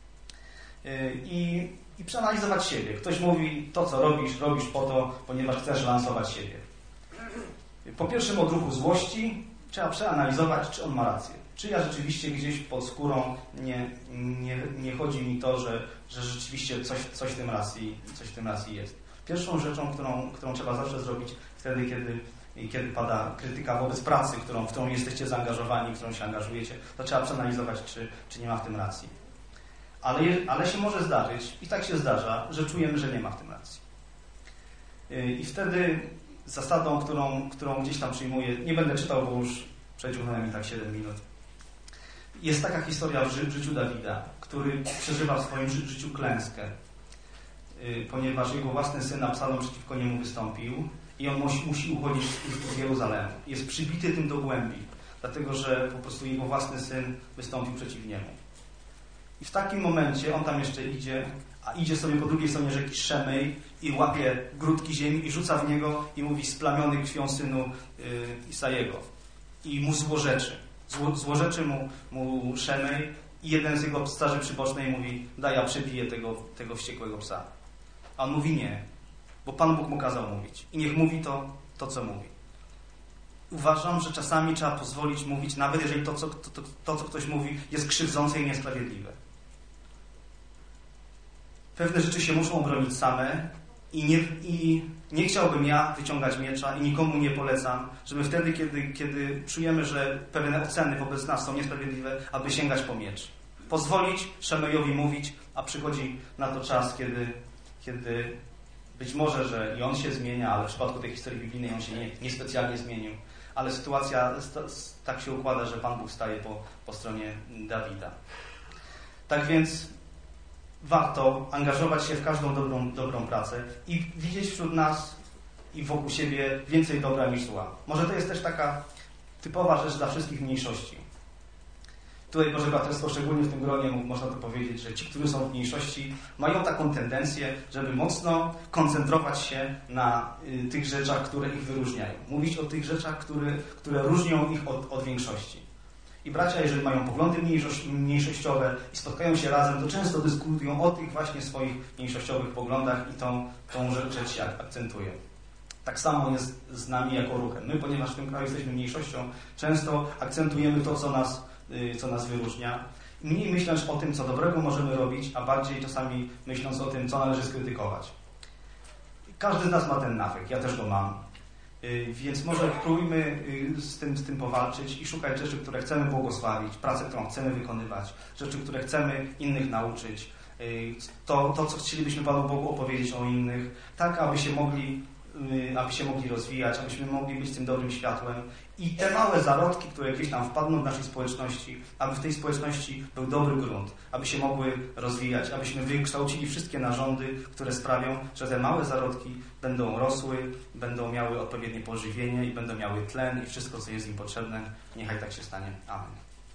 I przeanalizować siebie. Ktoś mówi, to co robisz po to, ponieważ chcesz lansować siebie. Po pierwszym odruchu złości trzeba przeanalizować, czy on ma rację. Czy ja rzeczywiście gdzieś pod skórą nie chodzi mi to, że rzeczywiście coś w tym racji jest. Pierwszą rzeczą, którą trzeba zawsze zrobić wtedy, i kiedy pada krytyka wobec pracy, w którą jesteście zaangażowani, w którą się angażujecie, to trzeba przeanalizować, czy nie ma w tym racji. Ale się może zdarzyć, i tak się zdarza, że czujemy, że nie ma w tym racji. I wtedy zasadą, którą gdzieś tam przyjmuję, nie będę czytał, bo już przeciągnąłem mi tak 7 minut, jest taka historia w życiu Dawida, który przeżywa w swoim życiu klęskę, ponieważ jego własny syn Absalom przeciwko niemu wystąpił i on musi uchodzić z Jeruzalemu. Jest przybity tym do głębi, dlatego że po prostu jego własny syn wystąpił przeciw niemu. I w takim momencie on tam jeszcze idzie, a idzie sobie po drugiej stronie rzeki Szemej i łapie grudki ziemi i rzuca w niego i mówi: splamiony krwią synu Isajego. I mu złorzeczy. Złorzeczy mu Szemej i jeden z jego straży przybocznej mówi: daj, ja przebiję tego wściekłego psa. A on mówi: nie, bo Pan Bóg mu kazał mówić. I niech mówi to co mówi. Uważam, że czasami trzeba pozwolić mówić, nawet jeżeli to, co ktoś mówi, jest krzywdzące i niesprawiedliwe. Pewne rzeczy się muszą bronić same i nie chciałbym ja wyciągać miecza i nikomu nie polecam, żeby wtedy, kiedy czujemy, że pewne oceny wobec nas są niesprawiedliwe, aby sięgać po miecz. Pozwolić Szemejowi mówić, a przychodzi na to czas, kiedy być może, że i on się zmienia, ale w przypadku tej historii biblijnej on się niespecjalnie zmienił. Ale sytuacja tak się układa, że Pan Bóg staje po stronie Dawida. Tak więc warto angażować się w każdą dobrą pracę i widzieć wśród nas i wokół siebie więcej dobra niż zła. Może to jest też taka typowa rzecz dla wszystkich mniejszości. Tutaj Boże Braterstwo, szczególnie w tym gronie, można to powiedzieć, że ci, którzy są w mniejszości, mają taką tendencję, żeby mocno koncentrować się na tych rzeczach, które ich wyróżniają. Mówić o tych rzeczach, które różnią ich od większości. I bracia, jeżeli mają poglądy mniejszościowe i spotkają się razem, to często dyskutują o tych właśnie swoich mniejszościowych poglądach i tą rzecz się akcentuje. Tak samo jest z nami jako ruchem. My, ponieważ w tym kraju jesteśmy mniejszością, często akcentujemy to, co nas wyróżnia. Mniej myśląc o tym, co dobrego możemy robić, a bardziej czasami myśląc o tym, co należy skrytykować. Każdy z nas ma ten nawyk, ja też go mam. Więc może próbujmy z tym powalczyć i szukać rzeczy, które chcemy błogosławić, pracę, którą chcemy wykonywać, rzeczy, które chcemy innych nauczyć, to co chcielibyśmy Panu Bogu opowiedzieć o innych, tak aby się mogli rozwijać, abyśmy mogli być tym dobrym światłem i te małe zarodki, które gdzieś tam wpadną w naszej społeczności, aby w tej społeczności był dobry grunt, aby się mogły rozwijać, abyśmy wykształcili wszystkie narządy, które sprawią, że te małe zarodki będą rosły, będą miały odpowiednie pożywienie i będą miały tlen i wszystko, co jest im potrzebne. Niechaj tak się stanie. Amen.